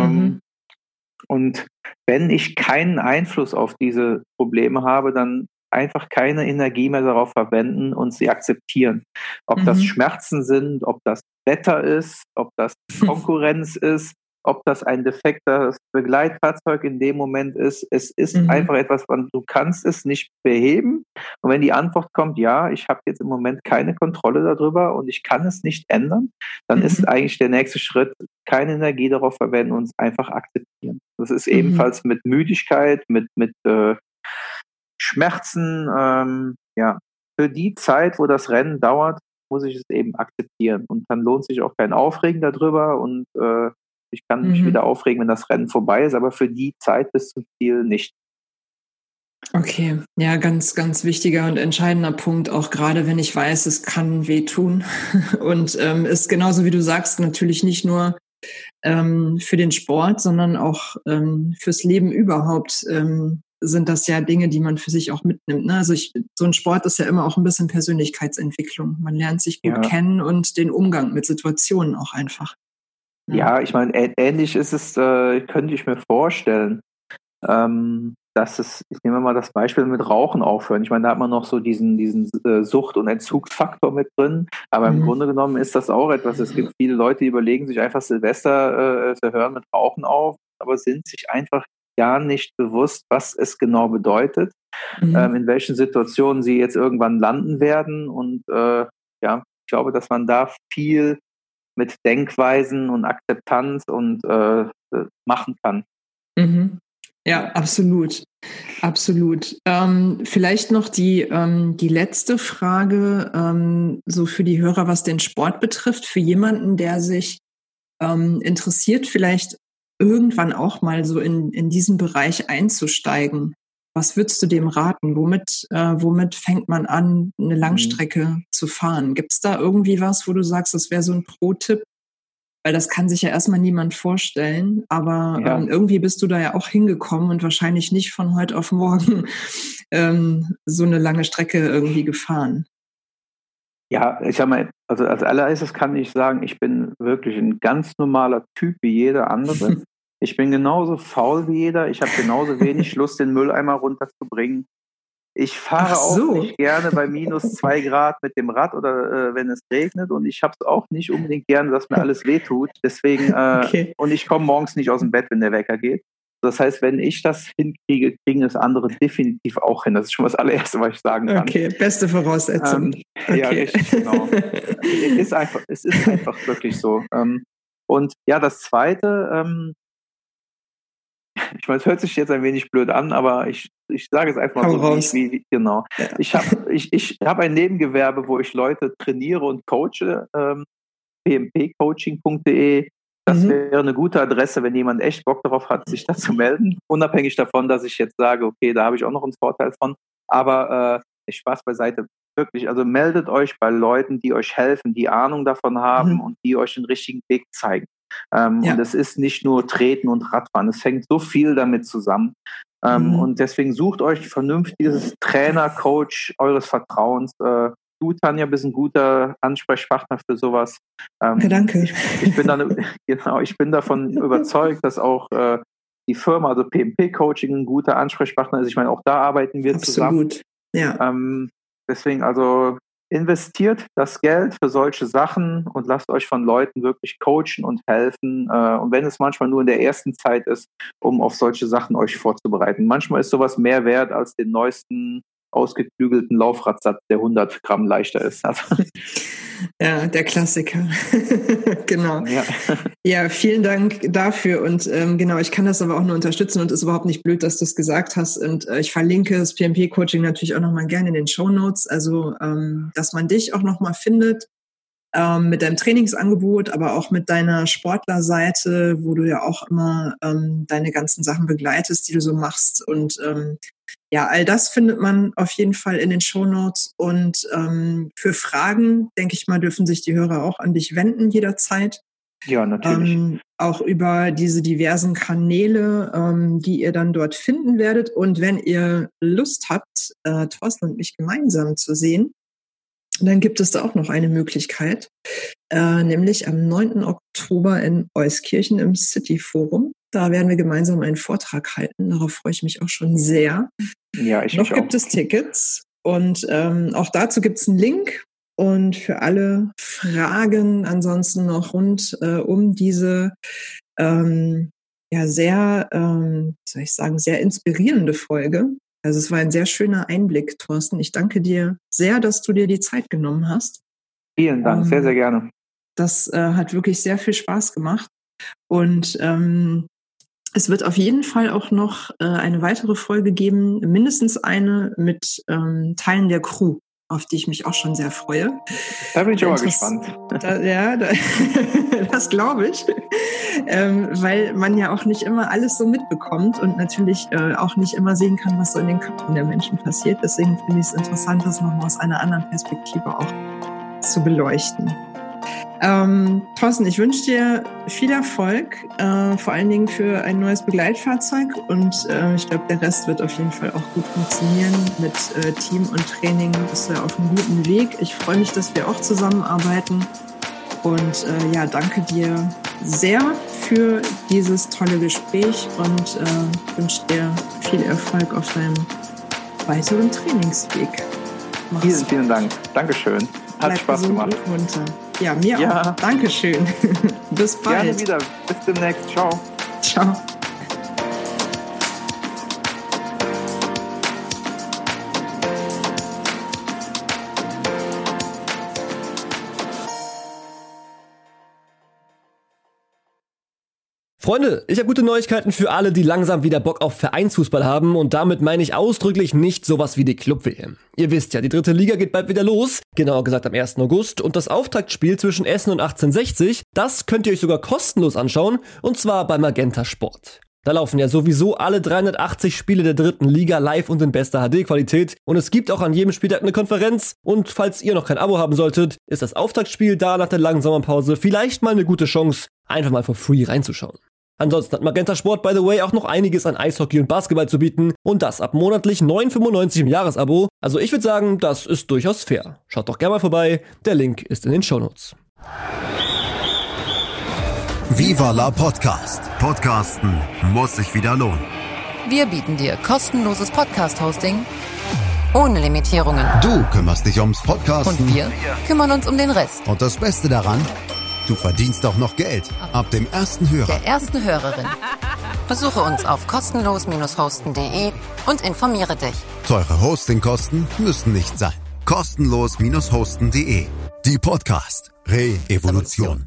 Und wenn ich keinen Einfluss auf diese Probleme habe, dann einfach keine Energie mehr darauf verwenden und sie akzeptieren. Ob das Schmerzen sind, ob das Wetter ist, ob das Konkurrenz ist, ob das ein defektes Begleitfahrzeug in dem Moment ist. Es ist einfach etwas, du kannst es nicht beheben. Und wenn die Antwort kommt, ja, ich habe jetzt im Moment keine Kontrolle darüber und ich kann es nicht ändern, dann ist eigentlich der nächste Schritt, keine Energie darauf verwenden und es einfach akzeptieren. Das ist ebenfalls mit Müdigkeit, mit Schmerzen, für die Zeit, wo das Rennen dauert, muss ich es eben akzeptieren. Und dann lohnt sich auch kein Aufregen darüber und ich kann mich wieder aufregen, wenn das Rennen vorbei ist, aber für die Zeit bis zum Ziel nicht. Okay, ja, ganz, ganz wichtiger und entscheidender Punkt, auch gerade wenn ich weiß, es kann wehtun und ist genauso wie du sagst, natürlich nicht nur für den Sport, sondern auch fürs Leben überhaupt sind das ja Dinge, die man für sich auch mitnimmt. Ne? Also so ein Sport ist ja immer auch ein bisschen Persönlichkeitsentwicklung. Man lernt sich gut kennen und den Umgang mit Situationen auch einfach. Ja, ich meine, ähnlich ist es, könnte ich mir vorstellen, ich nehme mal das Beispiel mit Rauchen aufhören. Ich meine, da hat man noch so diesen Sucht- und Entzugsfaktor mit drin, aber im Grunde genommen ist das auch etwas. Es gibt viele Leute, die überlegen sich einfach Silvester, sie hören mit Rauchen auf, aber sind sich einfach gar nicht bewusst, was es genau bedeutet, in welchen Situationen sie jetzt irgendwann landen werden und ich glaube, dass man da viel mit Denkweisen und Akzeptanz und machen kann. Mhm. Ja, absolut. Absolut. Vielleicht noch die letzte Frage, so für die Hörer, was den Sport betrifft, für jemanden, der sich interessiert, vielleicht irgendwann auch mal so in diesen Bereich einzusteigen. Was würdest du dem raten? Womit fängt man an, eine Langstrecke zu fahren? Gibt es da irgendwie was, wo du sagst, das wäre so ein Pro-Tipp? Weil das kann sich ja erstmal niemand vorstellen, aber irgendwie bist du da ja auch hingekommen und wahrscheinlich nicht von heute auf morgen so eine lange Strecke irgendwie gefahren. Ja, ich sag mal, also als allererstes kann ich sagen, ich bin wirklich ein ganz normaler Typ wie jeder andere. Ich bin genauso faul wie jeder. Ich habe genauso wenig Lust, den Mülleimer runterzubringen. Ich fahre auch nicht gerne bei -2 Grad mit dem Rad oder wenn es regnet, und ich habe es auch nicht unbedingt gerne, dass mir alles wehtut. Deswegen, und ich komme morgens nicht aus dem Bett, wenn der Wecker geht. Das heißt, wenn ich das hinkriege, kriegen es andere definitiv auch hin. Das ist schon das allererste, was ich sagen kann. Okay, beste Voraussetzung. Okay. Ja, richtig, genau. Es ist einfach wirklich so. Und ja, das Zweite, ich meine, es hört sich jetzt ein wenig blöd an, aber ich sage es einfach mal so, genau. Ja. Ich hab ein Nebengewerbe, wo ich Leute trainiere und coache, pmpcoaching.de. Das wäre eine gute Adresse, wenn jemand echt Bock darauf hat, sich da zu melden. Unabhängig davon, dass ich jetzt sage, okay, da habe ich auch noch einen Vorteil von. Aber Spaß beiseite. Wirklich, also meldet euch bei Leuten, die euch helfen, die Ahnung davon haben und die euch den richtigen Weg zeigen. Und es ist nicht nur Treten und Radfahren, es hängt so viel damit zusammen. Und deswegen sucht euch vernünftiges Trainer, Coach eures Vertrauens. Du, Tanja, bist ein guter Ansprechpartner für sowas. Ja, danke. Ich bin davon überzeugt, dass auch die Firma, also PMP Coaching, ein guter Ansprechpartner ist. Ich meine, auch da arbeiten wir zusammen. Absolut, ja. Deswegen also investiert das Geld für solche Sachen und lasst euch von Leuten wirklich coachen und helfen. Und wenn es manchmal nur in der ersten Zeit ist, um auf solche Sachen euch vorzubereiten. Manchmal ist sowas mehr wert als den neuesten ausgeklügelten Laufradsatz, der 100 Gramm leichter ist. Also. Ja, der Klassiker. Genau. Ja, vielen Dank dafür. Und genau, ich kann das aber auch nur unterstützen und ist überhaupt nicht blöd, dass du es gesagt hast. Und ich verlinke das PMP-Coaching natürlich auch nochmal gerne in den Shownotes. Also, dass man dich auch nochmal findet mit deinem Trainingsangebot, aber auch mit deiner Sportlerseite, wo du ja auch immer deine ganzen Sachen begleitest, die du so machst. Und ja, all das findet man auf jeden Fall in den Shownotes. Und für Fragen, denke ich mal, dürfen sich die Hörer auch an dich wenden jederzeit. Ja, natürlich. Auch über diese diversen Kanäle, die ihr dann dort finden werdet. Und wenn ihr Lust habt, Thorsten und mich gemeinsam zu sehen, dann gibt es da auch noch eine Möglichkeit, nämlich am 9. Oktober in Euskirchen im City Forum. Da werden wir gemeinsam einen Vortrag halten. Darauf freue ich mich auch schon sehr. Ja, noch gibt es Tickets und auch dazu gibt es einen Link. Und für alle Fragen ansonsten noch rund um diese sehr, wie soll ich sagen, sehr inspirierende Folge. Also es war ein sehr schöner Einblick, Thorsten. Ich danke dir sehr, dass du dir die Zeit genommen hast. Vielen Dank, sehr, sehr gerne. Das hat wirklich sehr viel Spaß gemacht. Und es wird auf jeden Fall auch noch eine weitere Folge geben, mindestens eine mit Teilen der Crew, auf die ich mich auch schon sehr freue. Da bin ich aber gespannt. Das glaube ich. Weil man ja auch nicht immer alles so mitbekommt und natürlich auch nicht immer sehen kann, was so in den Köpfen der Menschen passiert. Deswegen finde ich es interessant, das nochmal aus einer anderen Perspektive auch zu beleuchten. Thorsten, ich wünsche dir viel Erfolg, vor allen Dingen für ein neues Begleitfahrzeug und ich glaube, der Rest wird auf jeden Fall auch gut funktionieren. Mit Team und Training bist du ja auf einem guten Weg. Ich freue mich, dass wir auch zusammenarbeiten und danke dir sehr für dieses tolle Gespräch und wünsche dir viel Erfolg auf deinem weiteren Trainingsweg. Vielen, vielen Dank. Dankeschön. Hat Bleib Spaß gemacht. Ja, mir auch. Dankeschön. Bis bald. Gerne wieder. Bis demnächst. Ciao. Ciao. Freunde, ich habe gute Neuigkeiten für alle, die langsam wieder Bock auf Vereinsfußball haben und damit meine ich ausdrücklich nicht sowas wie die Club-WM. Ihr wisst ja, die 3. Liga geht bald wieder los, genauer gesagt am 1. August und das Auftaktspiel zwischen Essen und 1860, das könnt ihr euch sogar kostenlos anschauen und zwar bei Magenta Sport. Da laufen ja sowieso alle 380 Spiele der 3. Liga live und in bester HD-Qualität und es gibt auch an jedem Spieltag eine Konferenz und falls ihr noch kein Abo haben solltet, ist das Auftaktspiel da nach der langen Sommerpause vielleicht mal eine gute Chance, einfach mal for free reinzuschauen. Ansonsten hat Magenta Sport, by the way, auch noch einiges an Eishockey und Basketball zu bieten und das ab monatlich 9,95 im Jahresabo. Also ich würde sagen, das ist durchaus fair. Schaut doch gerne mal vorbei, der Link ist in den Shownotes. Viva la Podcast. Podcasten muss sich wieder lohnen. Wir bieten dir kostenloses Podcast-Hosting ohne Limitierungen. Du kümmerst dich ums Podcasten. Und wir kümmern uns um den Rest. Und das Beste daran, du verdienst auch noch Geld. Ab dem ersten Hörer. Der ersten Hörerin. Besuche uns auf kostenlos-hosten.de und informiere dich. Teure Hostingkosten müssen nicht sein. Kostenlos-hosten.de. Die Podcast Re-Evolution.